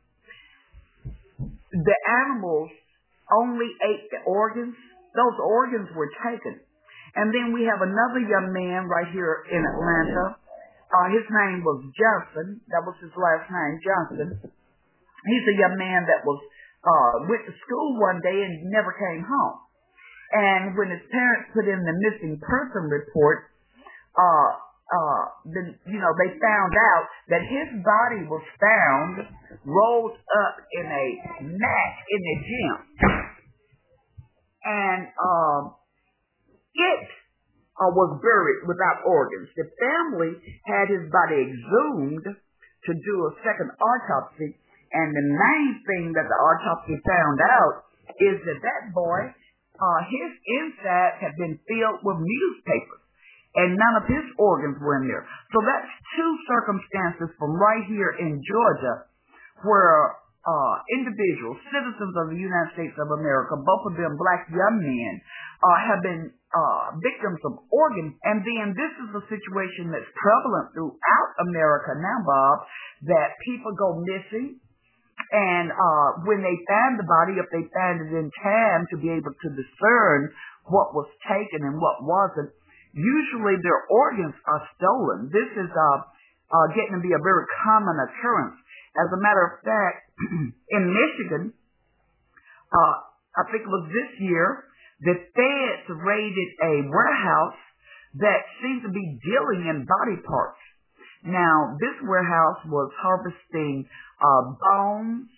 the animals only ate the organs. Those organs were taken. And then we have another young man right here in Atlanta. His name was Johnson. That was his last name, Johnson. He's a young man that went to school one day and never came home. And when his parents put in the missing person report, they found out that his body was found rolled up in a mat in the gym. And it was buried without organs. The family had his body exhumed to do a second autopsy, and the main thing that the autopsy found out is that boy, his insides had been filled with newspapers, and none of his organs were in there. So that's two circumstances from right here in Georgia where individuals, citizens of the United States of America, both of them black young men, have been victims of organs. And then this is a situation that's prevalent throughout America now, Bob, that people go missing. And when they find the body, if they find it in time to be able to discern what was taken and what wasn't, usually their organs are stolen. This is getting to be a very common occurrence. As a matter of fact, in Michigan, I think it was this year, the feds raided a warehouse that seemed to be dealing in body parts. Now, this warehouse was harvesting bones,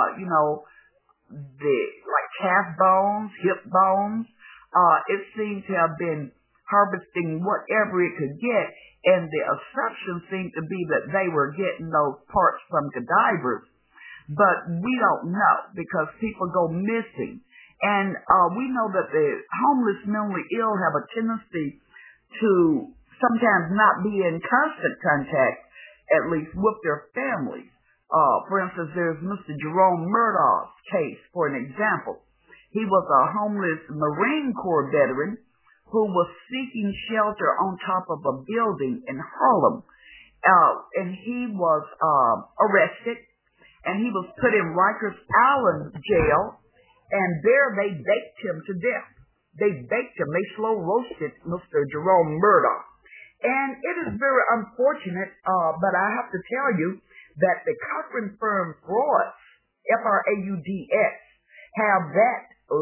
like calf bones, hip bones. It seemed to have been harvesting whatever it could get, and the assumption seemed to be that they were getting those parts from cadavers. But we don't know because people go missing. And we know that the homeless mentally ill have a tendency to sometimes not be in constant contact, at least with their families. For instance, there's Mr. Jerome Murdoch's case, for an example. He was a homeless Marine Corps veteran who was seeking shelter on top of a building in Harlem. And he was arrested, and he was put in Rikers Island jail, and there they baked him to death. They baked him. They slow roasted Mr. Jerome Murdoch. And it is very unfortunate, but I have to tell you that the Cochran firm Frauds, Frauds, have that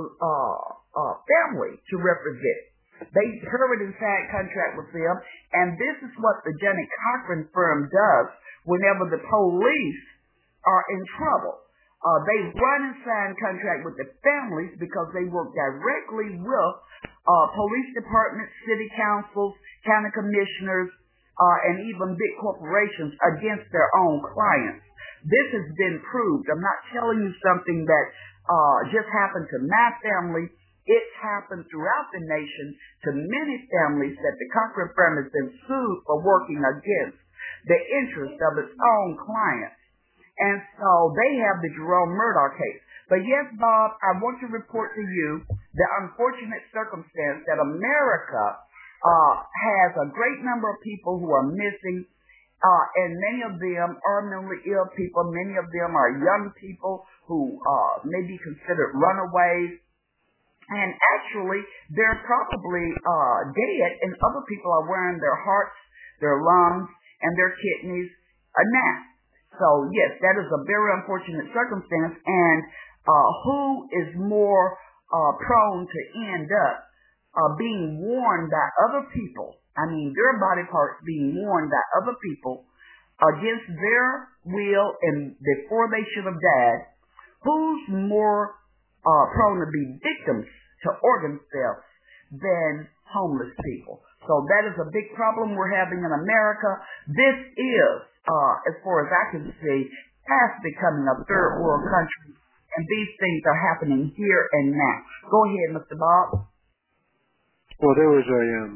family to represent. They current inside contract with them, and this is what the Janet Cochran firm does whenever the police are in trouble. They run and sign contract with the families because they work directly with police departments, city councils, county commissioners, and even big corporations against their own clients. This has been proved. I'm not telling you something that just happened to my family. It's happened throughout the nation to many families that the Cochran firm has been sued for working against the interest of its own clients. And so they have the Jerome Murdoch case. But yes, Bob, I want to report to you the unfortunate circumstance that America has a great number of people who are missing, and many of them are mentally ill people. Many of them are young people who may be considered runaways. And actually, they're probably dead, and other people are wearing their hearts, their lungs, and their kidneys now. So, yes, that is a very unfortunate circumstance. And who is more prone to end up being worn by other people? I mean, their body parts being worn by other people against their will and before they should have died. Who's more prone to be victims to organ theft than homeless people? So that is a big problem we're having in America. This is, as far as I can see, fast becoming a third world country, and these things are happening here and now. Go ahead, Mr. Bob. Well, there was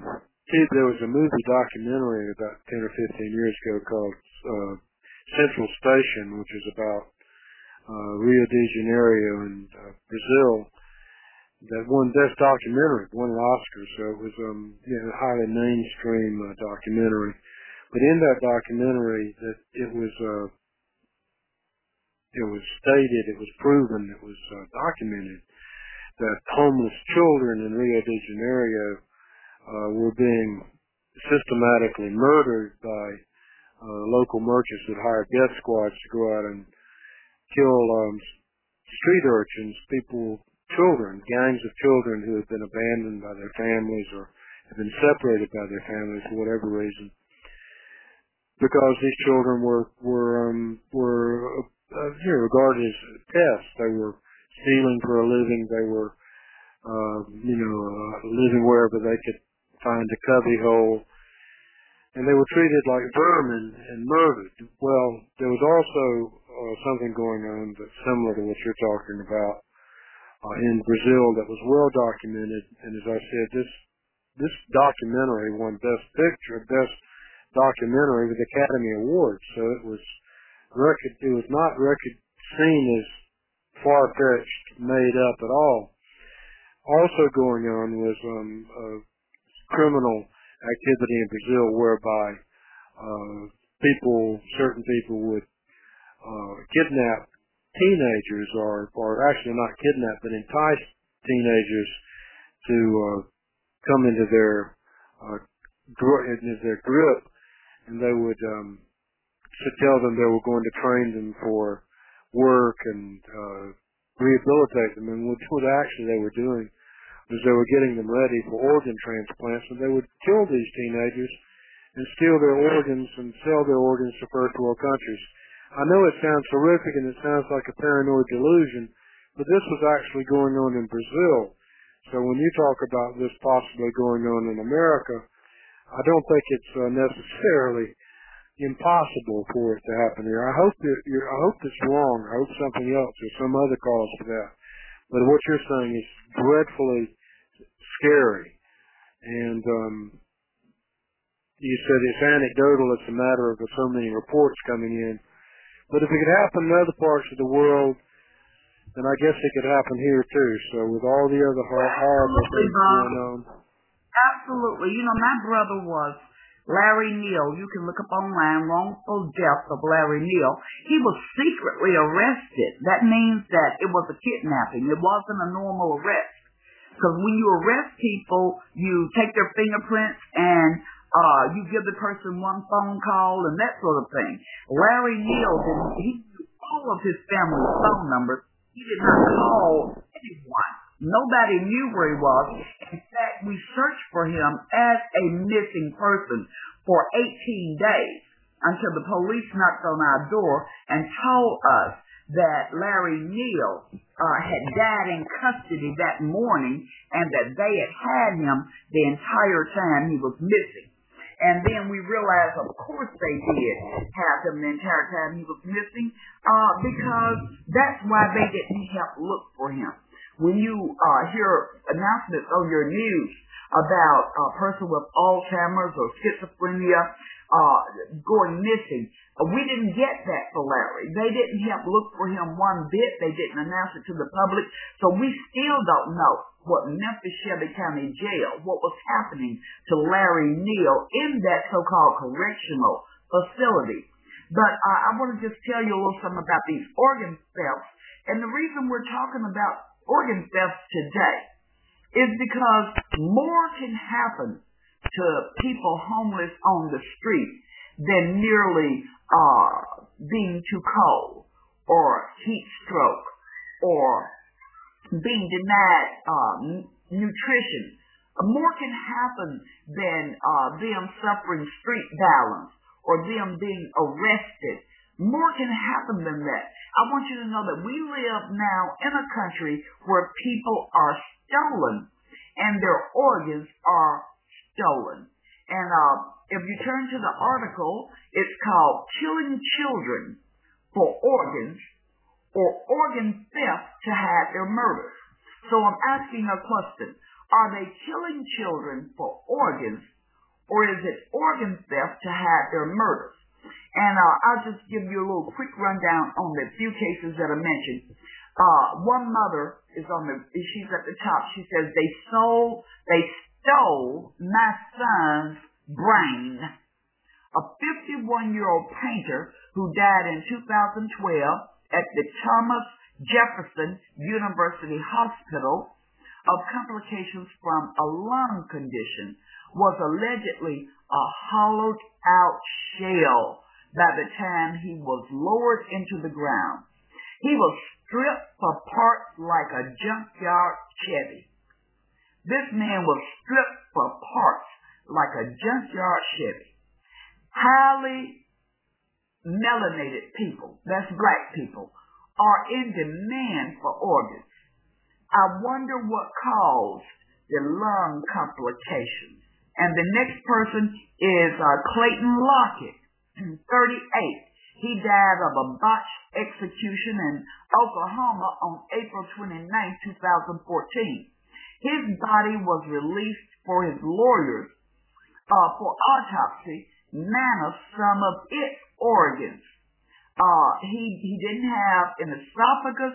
a movie documentary about 10 or 15 years ago called Central Station, which is about Rio de Janeiro and Brazil. That won Best Documentary, won an Oscar, so it was a highly mainstream documentary. But in that documentary, that it was stated, it was proven, it was documented that homeless children in Rio de Janeiro were being systematically murdered by local merchants that hired death squads to go out and kill street urchins, people children, gangs of children who had been abandoned by their families or had been separated by their families for whatever reason, because these children were regarded as pests. They were stealing for a living. They were living wherever they could find a cubby hole, and they were treated like vermin and murdered. Well, there was also something going on that's similar to what you're talking about in Brazil that was well documented. And as I said, this documentary won Best Picture, Best Documentary with Academy Awards. So it was not seen as far-fetched, made up at all. Also going on was criminal activity in Brazil whereby certain people would kidnap teenagers, or actually not kidnap, but entice teenagers to come into their grip, and they would tell them they were going to train them for work and rehabilitate them. And what actually they were doing was they were getting them ready for organ transplants, and they would kill these teenagers and steal their organs and sell their organs to first world countries. I know it sounds horrific and it sounds like a paranoid delusion, but this was actually going on in Brazil. So when you talk about this possibly going on in America, I don't think it's necessarily impossible for it to happen here. I hope it's wrong. I hope something else or some other cause for that. But what you're saying is dreadfully scary. And you said it's anecdotal. It's a matter of so many reports coming in. But if it could happen in other parts of the world, then I guess it could happen here too. So with all the other horrible things going on. Absolutely. My brother was Larry Neal. You can look up online, wrongful death of Larry Neal. He was secretly arrested. That means that it was a kidnapping. It wasn't a normal arrest. Because when you arrest people, you take their fingerprints and you give the person one phone call and that sort of thing. Larry Neal, he knew all of his family's phone numbers. He did not call anyone. Nobody knew where he was. In fact, we searched for him as a missing person for 18 days until the police knocked on our door and told us that Larry Neal had died in custody that morning and that they had him the entire time he was missing. And then we realized, of course, they did have him the entire time he was missing, because that's why they didn't help look for him. When you hear announcements on your news about a person with Alzheimer's or schizophrenia going missing, we didn't get that for Larry. They didn't help look for him one bit. They didn't announce it to the public. So we still don't know what Memphis Shelby County Jail, what was happening to Larry Neal in that so-called correctional facility. But I want to just tell you a little something about these organ thefts. And the reason we're talking about organ thefts today is because more can happen to people homeless on the street than merely being too cold or heat stroke or being denied nutrition. More can happen than them suffering street violence or them being arrested. More can happen than that. I want you to know that we live now in a country where people are stolen and their organs are stolen. And if you turn to the article, it's called Killing Children for Organs or Organ Theft to Hide Their Murders. So I'm asking a question. Are they killing children for organs or is it organ theft to hide their murders? And I'll just give you a little quick rundown on the few cases that I mentioned. One mother she's at the top. She says, they stole my son's brain. A 51-year-old painter who died in 2012 at the Thomas Jefferson University Hospital of complications from a lung condition was allegedly a hollowed out shell by the time he was lowered into the ground. He was stripped for parts like a junkyard Chevy. This man was stripped for parts like a junkyard Chevy. Highly melanated people, that's black people, are in demand for organs. I wonder what caused the lung complications. And the next person is Clayton Lockett, 38. He died of a botched execution in Oklahoma on April 29, 2014. His body was released for his lawyers for autopsy, minus some of its organs. He didn't have an esophagus,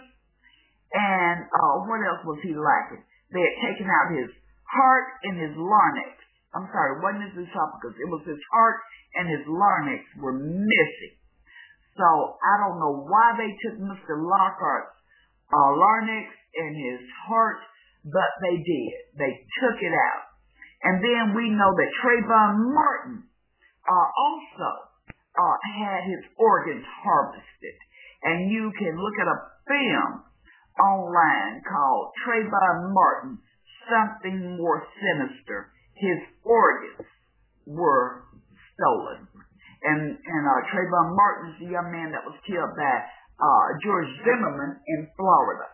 and what else was he lacking? They had taken out his heart and his larynx. I'm sorry, it wasn't his esophagus. It was his heart and his larynx were missing. So I don't know why they took Mr. Lockhart's larynx and his heart, but they did. They took it out. And then we know that Trayvon Martin also had his organs harvested. And you can look at a film online called Trayvon Martin, Something More Sinister. His organs were stolen. And Trayvon Martin is the young man that was killed by George Zimmerman in Florida.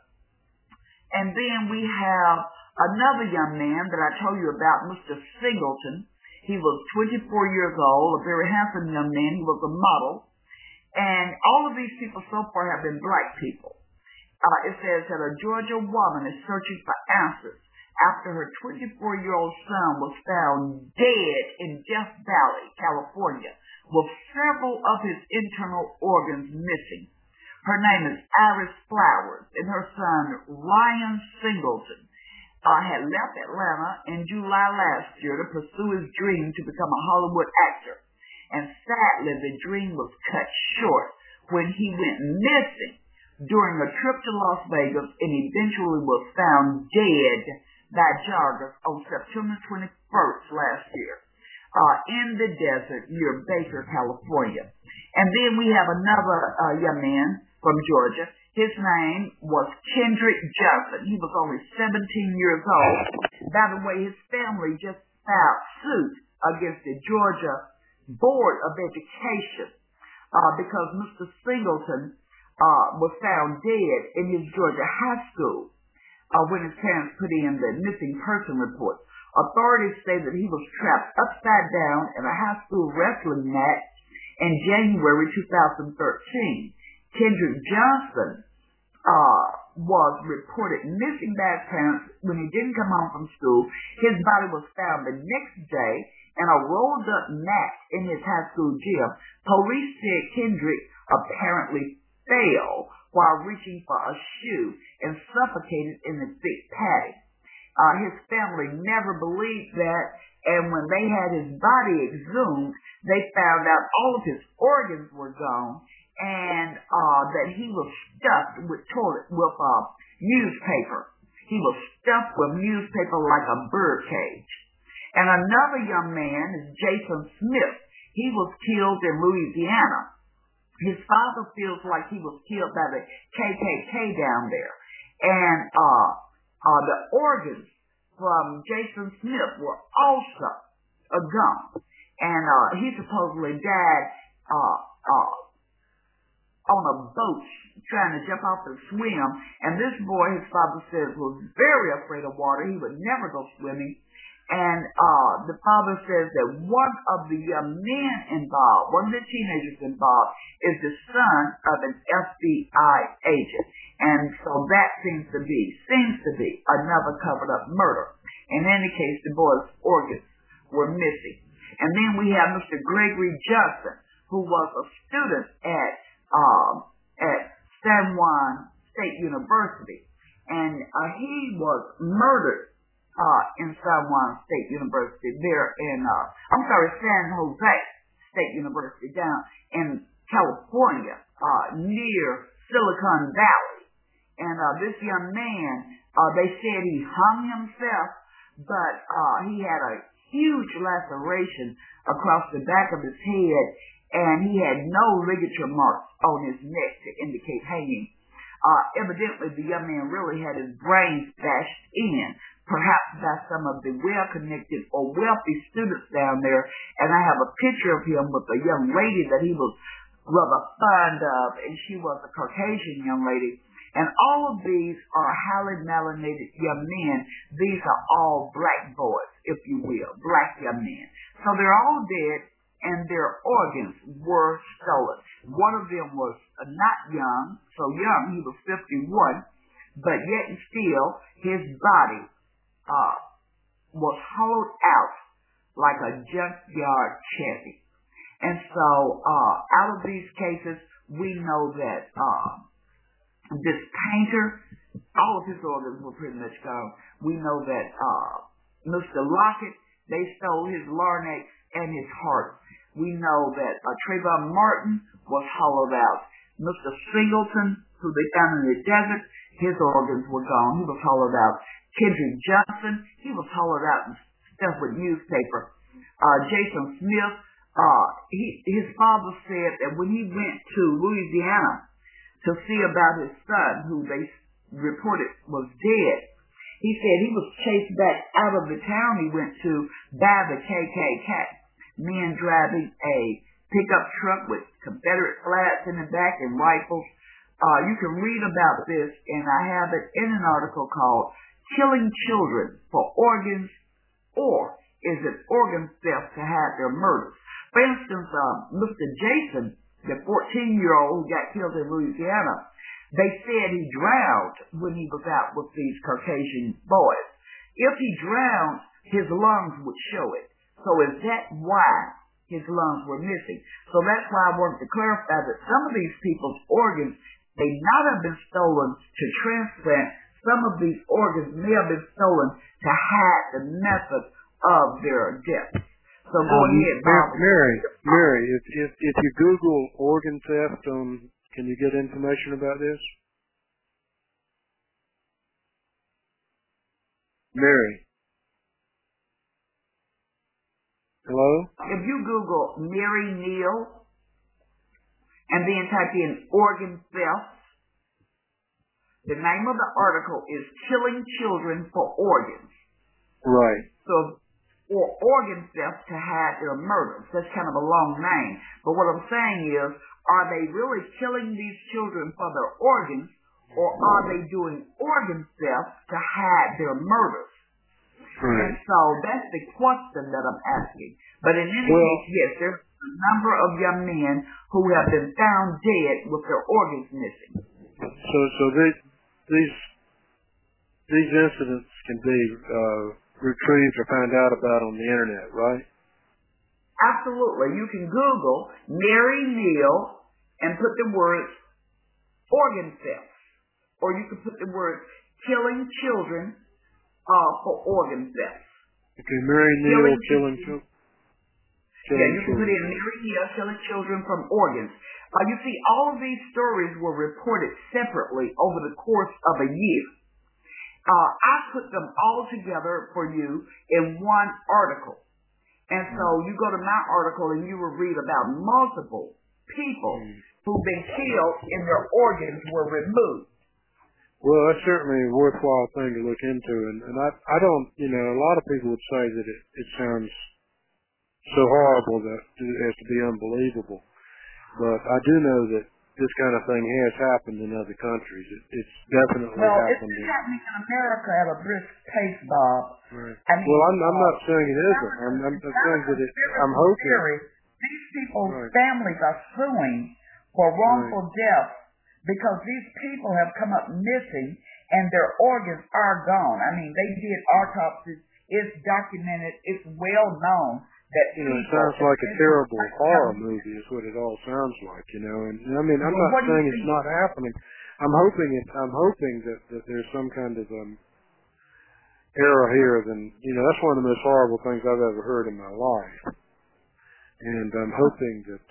And then we have another young man that I told you about, Mr. Singleton. He was 24 years old, a very handsome young man. He was a model. And all of these people so far have been black people. It says that a Georgia woman is searching for answers after her 24-year-old son was found dead in Death Valley, California, with several of his internal organs missing. Her name is Iris Flowers, and her son, Ryan Singleton, had left Atlanta in July last year to pursue his dream to become a Hollywood actor. And sadly, the dream was cut short when he went missing during a trip to Las Vegas and eventually was found dead by joggers on September 21st last year in the desert near Baker, California. And then we have another young man from Georgia. His name was Kendrick Johnson. He was only 17 years old. By the way, his family just filed suit against the Georgia Board of Education because Mr. Singleton was found dead in his Georgia high school when his parents put in the missing person report. Authorities say that he was trapped upside down in a high school wrestling match in January 2013. Kendrick Johnson was reported missing by his parents when he didn't come home from school. His body was found the next day in a rolled-up mat in his high school gym. Police said Kendrick apparently fell while reaching for a shoe and suffocated in the thick padding. His family never believed that, and when they had his body exhumed, they found out all of his organs were gone and that he was stuffed with newspaper. He was stuffed with newspaper like a bird cage. And another young man is Jason Smith. He was killed in Louisiana. His father feels like he was killed by the KKK down there. And the organs from Jason Smith were also gone. And he supposedly died on a boat trying to jump off and swim. And this boy, his father says, was very afraid of water. He would never go swimming. And the father says that one of the young men involved, one of the teenagers involved, is the son of an FBI agent. And so that seems to be another covered-up murder. In any case, the boy's organs were missing. And then we have Mr. Gregory Johnson, who was a student at San Juan State University. And he was murdered in San Juan State University there in, San Jose State University down in California, near Silicon Valley. And this young man, they said he hung himself, but he had a huge laceration across the back of his head, and he had no ligature marks on his neck to indicate hanging. Evidently, the young man really had his brains bashed in, perhaps by some of the well-connected or wealthy students down there. And I have a picture of him with a young lady that he was rather fond of, and she was a Caucasian young lady. And all of these are highly melanated young men. These are all black boys, if you will, black young men. So they're all dead, and their organs were stolen. One of them was not young, so young, he was 51, but yet and still his body was hollowed out like a junkyard chassis. And so out of these cases, we know that this painter, all of his organs were pretty much gone. We know that Mr. Lockett, they stole his larynx and his heart. We know that Trayvon Martin was hollowed out. Mr. Singleton, who they found in the desert, his organs were gone. He was hollowed out. Kendrick Johnson, he was hollowed out and stuffed with newspaper. Jason Smith, his father said that when he went to Louisiana to see about his son, who they reported was dead, he said he was chased back out of the town he went to by the KKK. Men driving a pickup truck with Confederate flags in the back and rifles. You can read about this, and I have it in an article called Killing Children for Organs, or is it organ theft to hide their murders? For instance, Mr. Jason, the 14-year-old who got killed in Louisiana, they said he drowned when he was out with these Caucasian boys. If he drowned, his lungs would show it. So is that why his lungs were missing? So that's why I wanted to clarify that some of these people's organs may not have been stolen to transplant. Some of these organs may have been stolen to hide the method of their death. So go ahead, Bob. Mary, if you Google organ theft, can you get information about this? Mary. Hello? If you Google Mary Neal and then type in organ theft, the name of the article is Killing Children for Organs. Right. So, or organ theft to hide their murders. That's kind of a long name. But what I'm saying is, are they really killing these children for their organs, or are they doing organ theft to hide their murders? Right. And so that's the question that I'm asking. But in any case, yes, there's a number of young men who have been found dead with their organs missing. So these incidents can be retrieved or found out about on the internet, right? Absolutely. You can Google Mary Neal and put the words organ theft, or you can put the words killing children for organ theft. Okay, Mary Neal killing children. Yeah, you can put in Mary Neal killing children from organs. You see, all of these stories were reported separately over the course of a year. I put them all together for you in one article. And so you go to my article and you will read about multiple people who've been killed and their organs were removed. Well, that's certainly a worthwhile thing to look into, and I don't, a lot of people would say that it sounds so horrible that it has to be unbelievable, but I do know that this kind of thing has happened in other countries. It's definitely happened. Well, it's happening in America at a brisk pace, Bob. Right. I mean, well, I'm not saying it isn't. I'm saying that I'm hoping. These people's families are suing for wrongful death, because these people have come up missing and their organs are gone. I mean, they did autopsies. It's documented. It's well known that it sounds like a terrible horror movie is what it all sounds like, And I mean, I'm not saying it's not happening. I'm hoping that there's some kind of error here. That's one of the most horrible things I've ever heard in my life. And I'm hoping that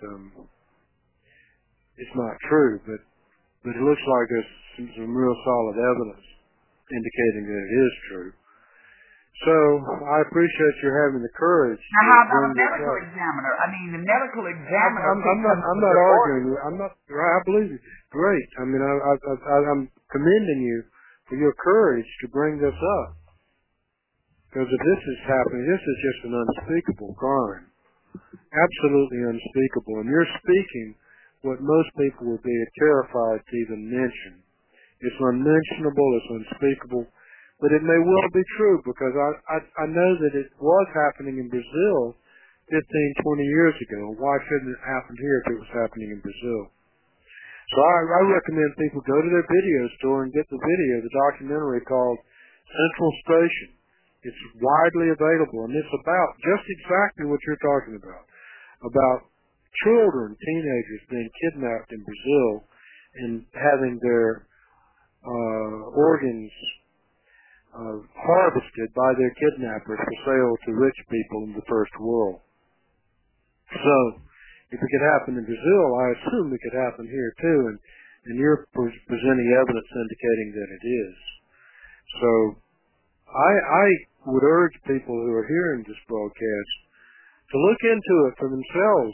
it's not true, but it looks like there's some real solid evidence indicating that it is true. So I appreciate you having the courage. Now, how about a medical examiner? I mean, the medical examiner. I'm not arguing. I'm not. I believe you. Great. I mean, I'm commending you for your courage to bring this up. Because if this is happening, this is just an unspeakable crime. Absolutely unspeakable. And you're speaking what most people would be terrified to even mention. It's unmentionable, it's unspeakable, but it may well be true because I know that it was happening in Brazil 15, 20 years ago. Why shouldn't it happen here if it was happening in Brazil? So I recommend people go to their video store and get the video, the documentary called Central Station. It's widely available, and it's about just exactly what you're talking about children, teenagers being kidnapped in Brazil and having their organs harvested by their kidnappers for sale to rich people in the first world. So, if it could happen in Brazil, I assume it could happen here too, and you're presenting evidence indicating that it is. So, I would urge people who are hearing this broadcast to look into it for themselves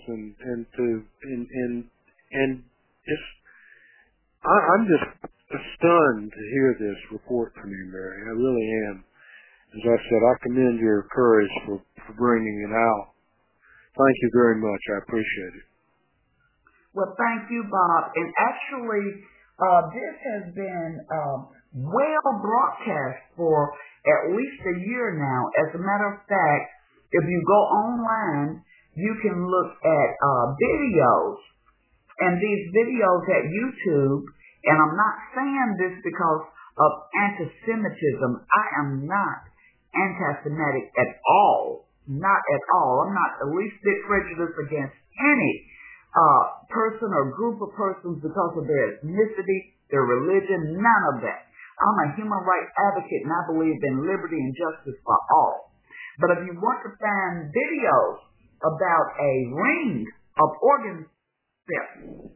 and just I'm just stunned to hear this report from you, Mary. I really am. As I said, I commend your courage for bringing it out. Thank you very much. I appreciate it. Well, thank you, Bob. And actually, this has been well broadcast for at least a year now. As a matter of fact, if you go online, you can look at videos. And these videos at YouTube, and I'm not saying this because of anti-Semitism. I am not anti-Semitic at all. Not at all. I'm not the least bit prejudiced against any person or group of persons because of their ethnicity, their religion, none of that. I'm a human rights advocate and I believe in liberty and justice for all. But if you want to find videos about a ring of organ theft,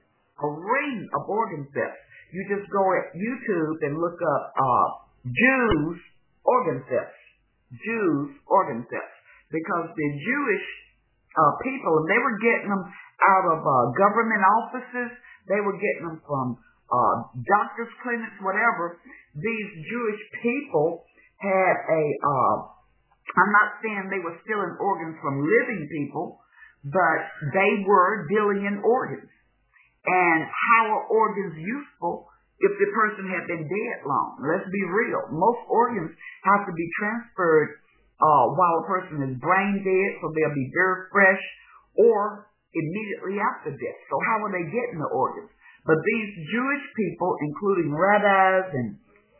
you just go at YouTube and look up Jews organ theft. Because the Jewish people, and they were getting them out of government offices, they were getting them from doctors' clinics, whatever. These Jewish people had I'm not saying they were stealing organs from living people, but they were dealing in organs. And how are organs useful if the person had been dead long? Let's be real. Most organs have to be transferred while a person is brain dead, so they'll be very fresh, or immediately after death. So how are they getting the organs? But these Jewish people, including rabbis and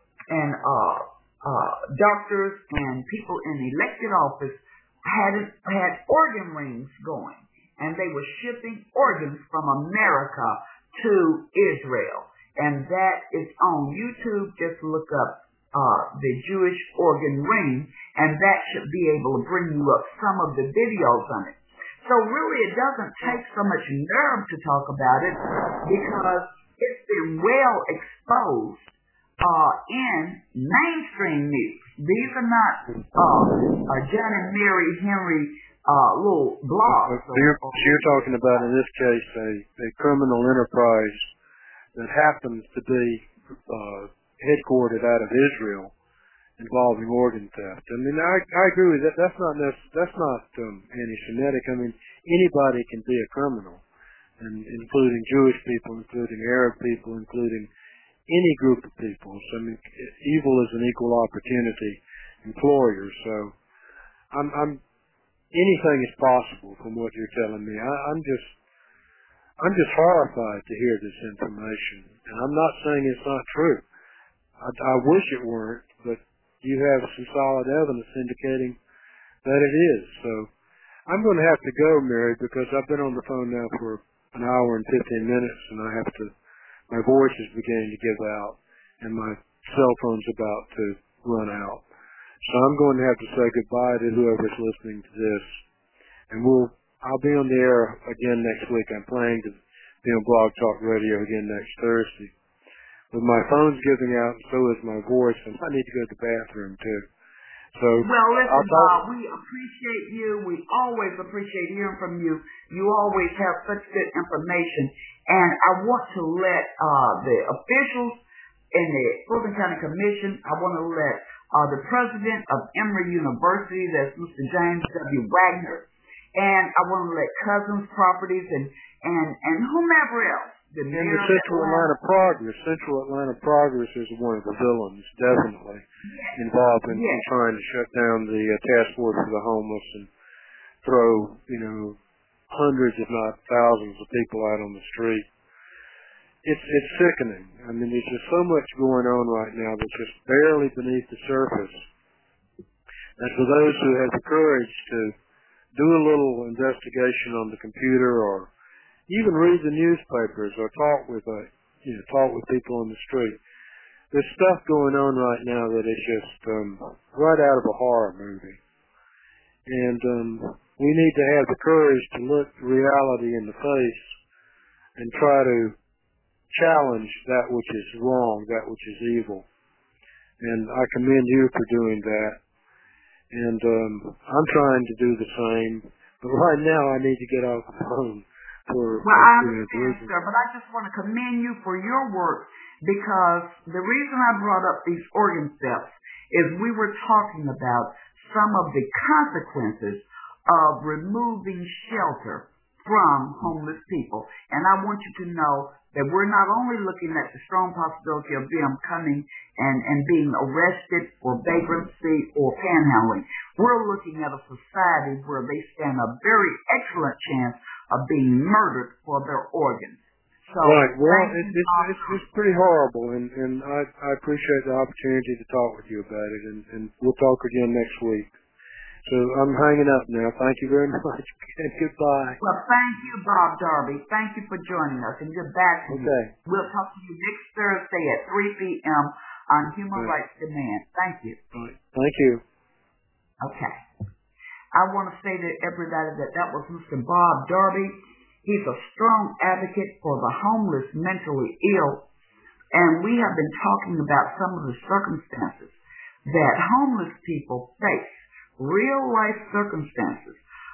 doctors and people in elected office, had organ rings going, and they were shipping organs from America to Israel. And that is on YouTube. Just look up the Jewish organ ring, and that should be able to bring you up some of the videos on it. So really, it doesn't take so much nerve to talk about it because it's been well exposed in mainstream news. These are not John and Mary Henry little blogs. So you're talking about, in this case, a criminal enterprise that happens to be headquartered out of Israel, involving organ theft. I mean, I agree with that. That's not anti-Semitic. I mean, anybody can be a criminal, and including Jewish people, including Arab people, including any group of people. So I mean, evil is an equal opportunity employer. So I'm anything is possible from what you're telling me. I'm just horrified to hear this information, and I'm not saying it's not true. I wish it weren't, but you have some solid evidence indicating that it is. So I'm going to have to go, Mary, because I've been on the phone now for an hour and 15 minutes, and my voice is beginning to give out, and my cell phone's about to run out. So I'm going to have to say goodbye to whoever's listening to this, and I'll be on the air again next week. I'm planning to be on Blog Talk Radio again next Thursday. But my phone's giving out, and so is my voice, and I need to go to the bathroom too. So well, listen, Bob, we appreciate you. We always appreciate hearing from you. You always have such good information. And I want to let the officials in the Fulton County Commission, I want to let the president of Emory University, that's Mr. James W. Wagner, and I want to let Cousins Properties and whomever else. And the Central Atlanta Progress is one of the villains, definitely, involved in trying to shut down the task force for the homeless and throw, hundreds, if not thousands of people out on the street. It's sickening. I mean, there's just so much going on right now that's just barely beneath the surface. And for those who have the courage to do a little investigation on the computer or even read the newspapers or talk with people on the street. There's stuff going on right now that is just right out of a horror movie. And we need to have the courage to look reality in the face and try to challenge that which is wrong, that which is evil. And I commend you for doing that. And I'm trying to do the same. But right now I need to get off the phone. Well, I understand, sir, but I just want to commend you for your work because the reason I brought up these organ thefts is we were talking about some of the consequences of removing shelter from homeless people. And I want you to know that we're not only looking at the strong possibility of them coming and being arrested for vagrancy or panhandling. We're looking at a society where they stand a very excellent chance of being murdered for their organs. So, right. Well, it's pretty horrible, and I appreciate the opportunity to talk with you about it, and we'll talk again next week. So I'm hanging up now. Thank you very much, and goodbye. Well, thank you, Bob Darby. Thank you for joining us, and good back to you. We'll talk to you next Thursday at 3 p.m. on Human Rights Demand. Thank you. Right. Thank you. Okay. I want to say to everybody that was Mr. Bob Darby. He's a strong advocate for the homeless, mentally ill, and we have been talking about some of the circumstances that homeless people face, real-life circumstances.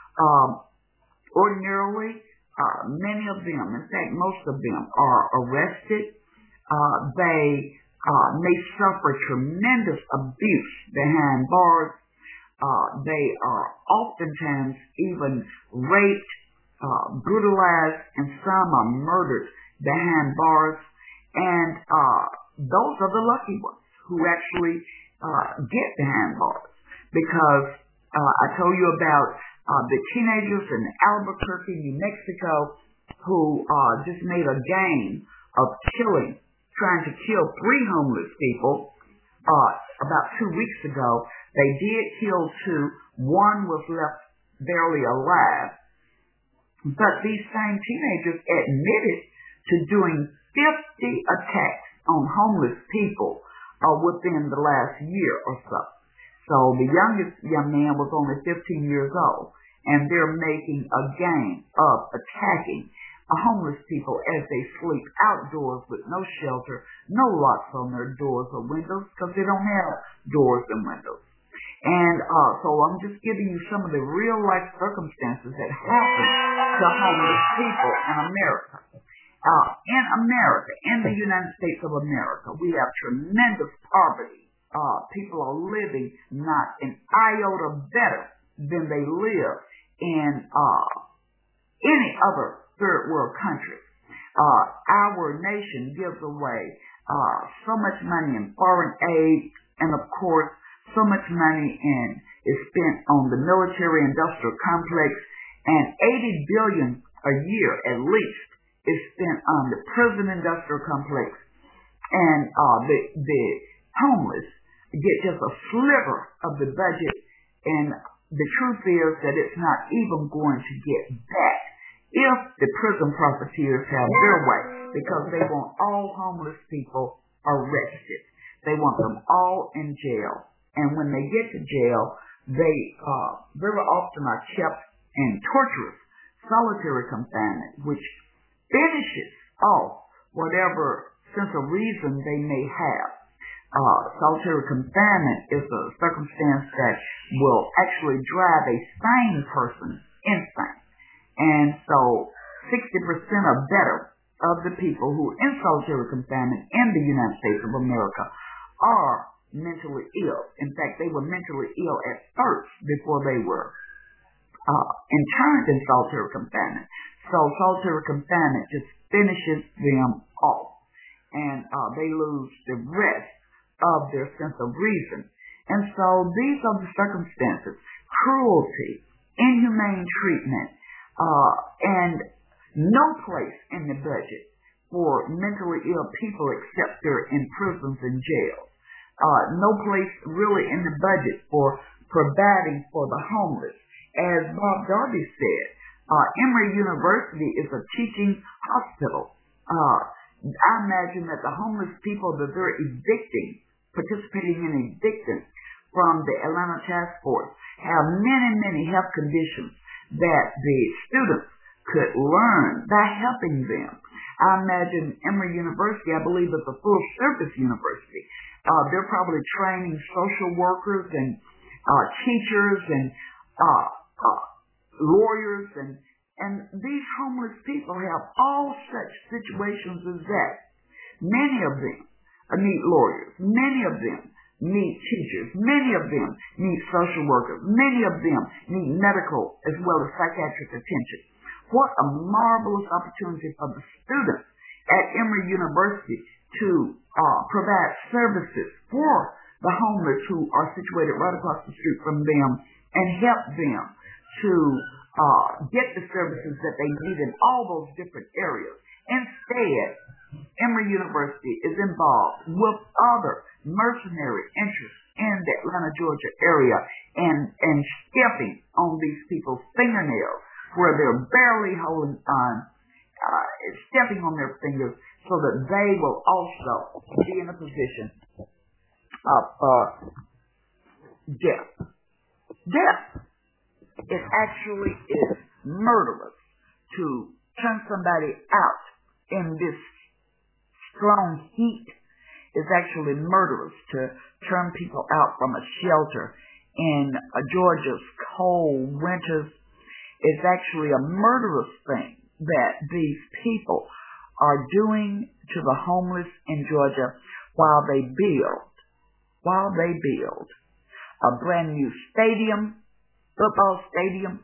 Ordinarily, many of them, in fact, most of them, are arrested. They may suffer tremendous abuse behind bars. They are oftentimes even raped, brutalized, and some are murdered behind bars. And those are the lucky ones who actually get behind bars. Because I told you about the teenagers in Albuquerque, New Mexico, who just made a game of trying to kill 3 homeless people. About 2 weeks ago, they did kill 2. One was left barely alive. But these same teenagers admitted to doing 50 attacks on homeless people within the last year or so. So the youngest young man was only 15 years old, and they're making a game of attacking homeless people as they sleep outdoors with no shelter, no locks on their doors or windows because they don't have doors and windows. And so I'm just giving you some of the real life circumstances that happen to homeless people in America. In the United States of America, we have tremendous poverty. People are living not an iota better than they live in any other third world country. Our nation gives away so much money in foreign aid, and of course, so much money is spent on the military-industrial complex, and $80 billion a year at least is spent on the prison-industrial complex, and the homeless get just a sliver of the budget, and the truth is that it's not even going to get back if the prison profiteers have their way, because they want all homeless people arrested. They want them all in jail. And when they get to jail, they very often are kept in torturous solitary confinement, which finishes off whatever sense of reason they may have. Solitary confinement is a circumstance that will actually drive a sane person insane. And so 60% or better of the people who are in solitary confinement in the United States of America are mentally ill. In fact, they were mentally ill at first before they were interned in solitary confinement. So solitary confinement just finishes them off, and they lose the rest of their sense of reason. And so these are the circumstances: cruelty, inhumane treatment, and no place in the budget for mentally ill people except they're in prisons and jails. No place really in the budget for providing for the homeless. As Bob Darby said, Emory University is a teaching hospital. I imagine that the homeless people that they're evicting, participating in evicting from the Atlanta Task Force, have many, many health conditions that the students could learn by helping them. I imagine Emory University, I believe it's a full service university. They're probably training social workers and teachers and lawyers, and these homeless people have all such situations as that. Many of them need lawyers. Many of them need teachers. Many of them need social workers. Many of them need medical as well as psychiatric attention. What a marvelous opportunity for the students at Emory University to provide services for the homeless who are situated right across the street from them and help them to get the services that they need in all those different areas. Instead, Emory University is involved with other mercenary interests in the Atlanta, Georgia area and stepping on these people's fingernails where they're barely holding on, stepping on their fingers so that they will also be in a position of death. Death is actually murderous. To turn somebody out in this strong heat is actually murderous. To turn people out from a shelter in Georgia's cold winters is actually a murderous thing that these people are doing to the homeless in Georgia while they build a brand new stadium, football stadium,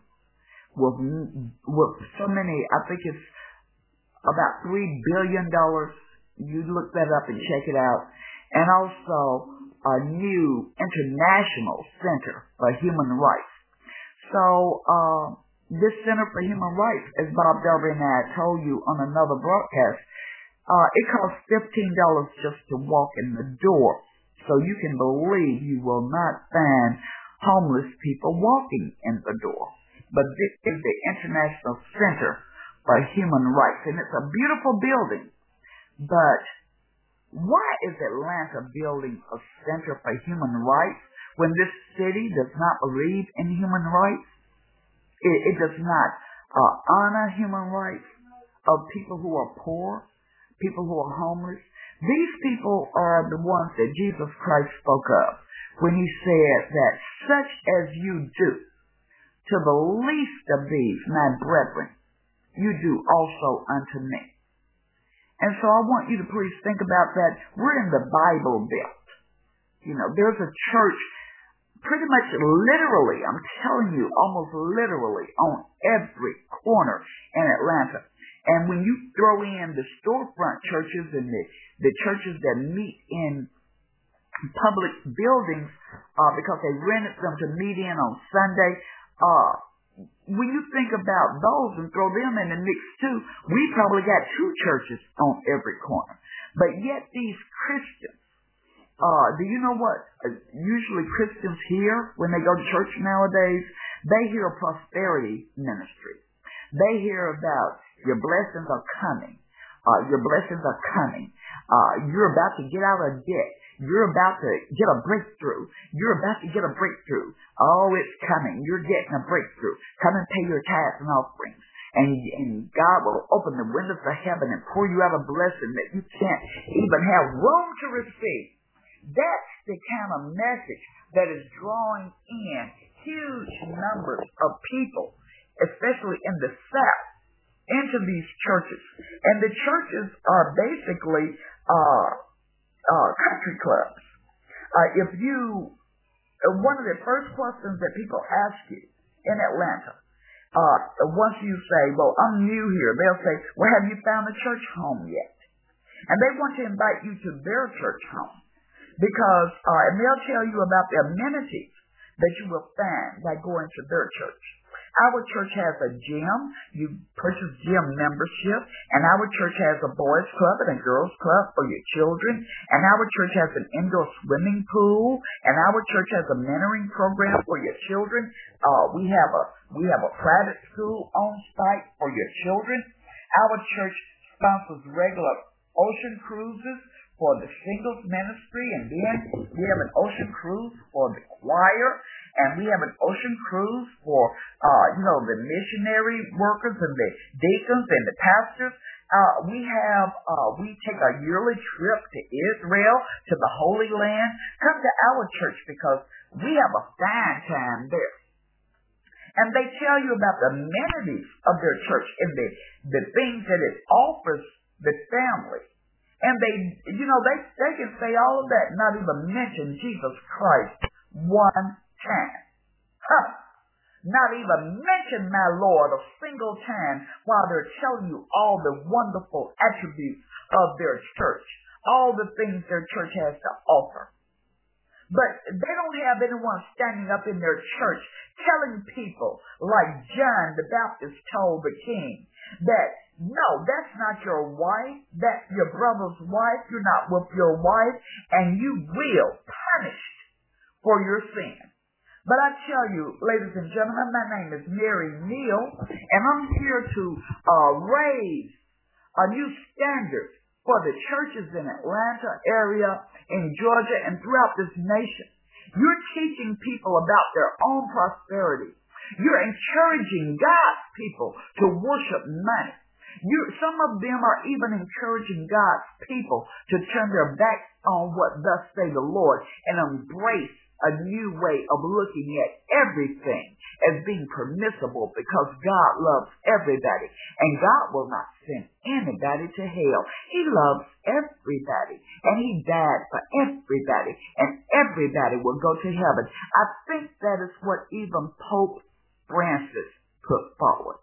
with so many, I think it's about $3 billion. You look that up and check it out. And also a new international center for human rights. So this Center for Human Rights, as Bob Darby and I told you on another broadcast, it costs $15 just to walk in the door. So you can believe you will not find homeless people walking in the door. But this is the International Center for Human Rights, and it's a beautiful building. But why is Atlanta building a Center for Human Rights when this city does not believe in human rights? It does not honor human rights of people who are poor, people who are homeless. These people are the ones that Jesus Christ spoke of when he said that such as you do to the least of these, my brethren, you do also unto me. And so I want you to please think about that. We're in the Bible Belt. You know, there's a church pretty much literally, I'm telling you, almost literally on every corner in Atlanta. And when you throw in the storefront churches and the churches that meet in public buildings because they rented them to meet in on Sunday, when you think about those and throw them in the mix too, we probably got two churches on every corner. But yet these Christians, do you know what usually Christians hear when they go to church nowadays? They hear prosperity ministry. They hear about your blessings are coming. Your blessings are coming. You're about to get out of debt. You're about to get a breakthrough. You're about to get a breakthrough. Oh, it's coming. You're getting a breakthrough. Come and pay your tithes and offerings. And God will open the windows of heaven and pour you out a blessing that you can't even have room to receive. That's the kind of message that is drawing in huge numbers of people, especially in the South, into these churches. And the churches are basically country clubs. One of the first questions that people ask you in Atlanta, once you say, well, I'm new here, they'll say, well, have you found a church home yet? And they want to invite you to their church home because, and they'll tell you about the amenities that you will find by going to their church. Our church has a gym. You purchase gym membership. And our church has a boys club and a girls club for your children. And our church has an indoor swimming pool. And our church has a mentoring program for your children. We have a private school on site for your children. Our church sponsors regular ocean cruises for the singles ministry, and then we have an ocean cruise for the choir, and we have an ocean cruise for the missionary workers and the deacons and the pastors. We take a yearly trip to Israel, to the Holy Land. Come to our church because we have a fine time there. And they tell you about the amenities of their church and the things that it offers the family. And they can say all of that, not even mention Jesus Christ one time. Not even mention my Lord a single time while they're telling you all the wonderful attributes of their church, all the things their church has to offer. But they don't have anyone standing up in their church telling people like John the Baptist told the king that, no, that's not your wife, that's your brother's wife, you're not with your wife, and you will punish for your sin. But I tell you, ladies and gentlemen, my name is Mary Neal, and I'm here to raise a new standard for the churches in Atlanta area, in Georgia, and throughout this nation. You're teaching people about their own prosperity. You're encouraging God's people to worship money. Some of them are even encouraging God's people to turn their backs on what thus say the Lord and embrace a new way of looking at everything as being permissible because God loves everybody and God will not send anybody to hell. He loves everybody and He died for everybody and everybody will go to heaven. I think that is what even Pope Francis put forward.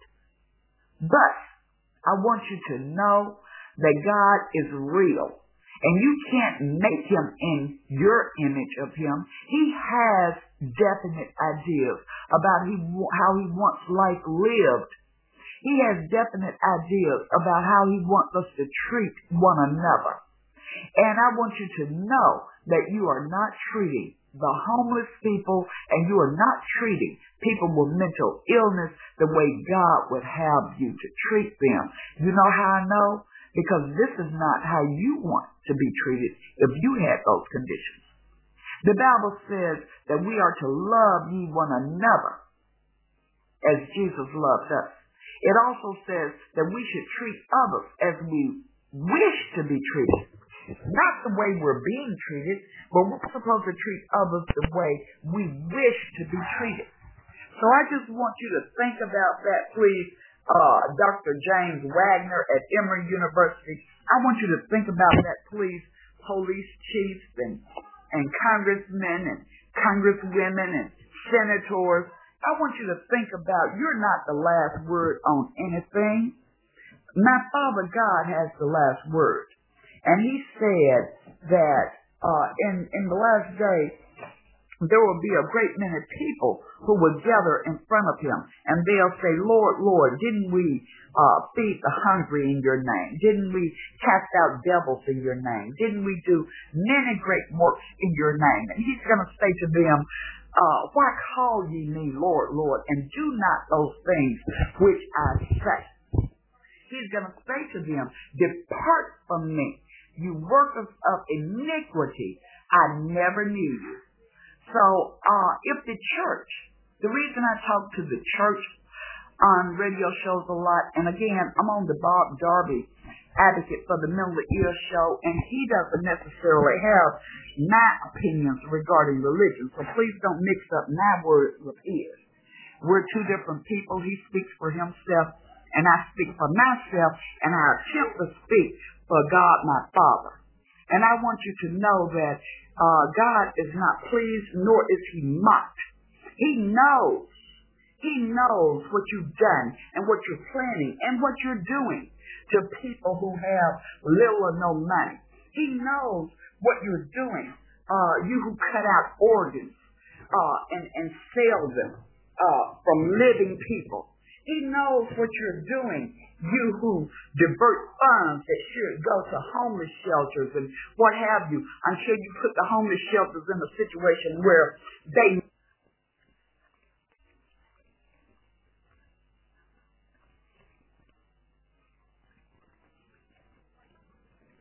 But I want you to know that God is real. And you can't make Him in your image of Him. He has definite ideas about how He wants life lived. He has definite ideas about how He wants us to treat one another. And I want you to know that you are not treating the homeless people and you are not treating people with mental illness the way God would have you to treat them. You know how I know? Because this is not how you want to be treated if you had those conditions. The Bible says that we are to love ye one another as Jesus loved us. It also says that we should treat others as we wish to be treated. Not the way we're being treated, but we're supposed to treat others the way we wish to be treated. So I just want you to think about that, please. Dr. James Wagner at Emory University. I want you to think about that, please, police chiefs and congressmen and congresswomen and senators. I want you to think about you're not the last word on anything. My Father God has the last word. And He said that in the last day, there will be a great many people who will gather in front of Him. And they'll say, Lord, Lord, didn't we feed the hungry in your name? Didn't we cast out devils in your name? Didn't we do many great works in your name? And He's going to say to them, why call ye me Lord, Lord, and do not those things which I say? He's going to say to them, depart from me, you workers of iniquity, I never knew you. So if the church, the reason I talk to the church on radio shows a lot, and again, I'm on the Bob Darby advocate for the Mentally Ill Show, and he doesn't necessarily have my opinions regarding religion, so please don't mix up my words with his. We're two different people. He speaks for himself, and I speak for myself, and I attempt to speak for God, my Father. And I want you to know that God is not pleased, nor is he mocked. He knows what you've done and what you're planning and what you're doing to people who have little or no money. He knows what you're doing. You who cut out organs and sell them from living people. He knows what you're doing. You who divert funds that should go to homeless shelters and what have you, until you put the homeless shelters in a situation where they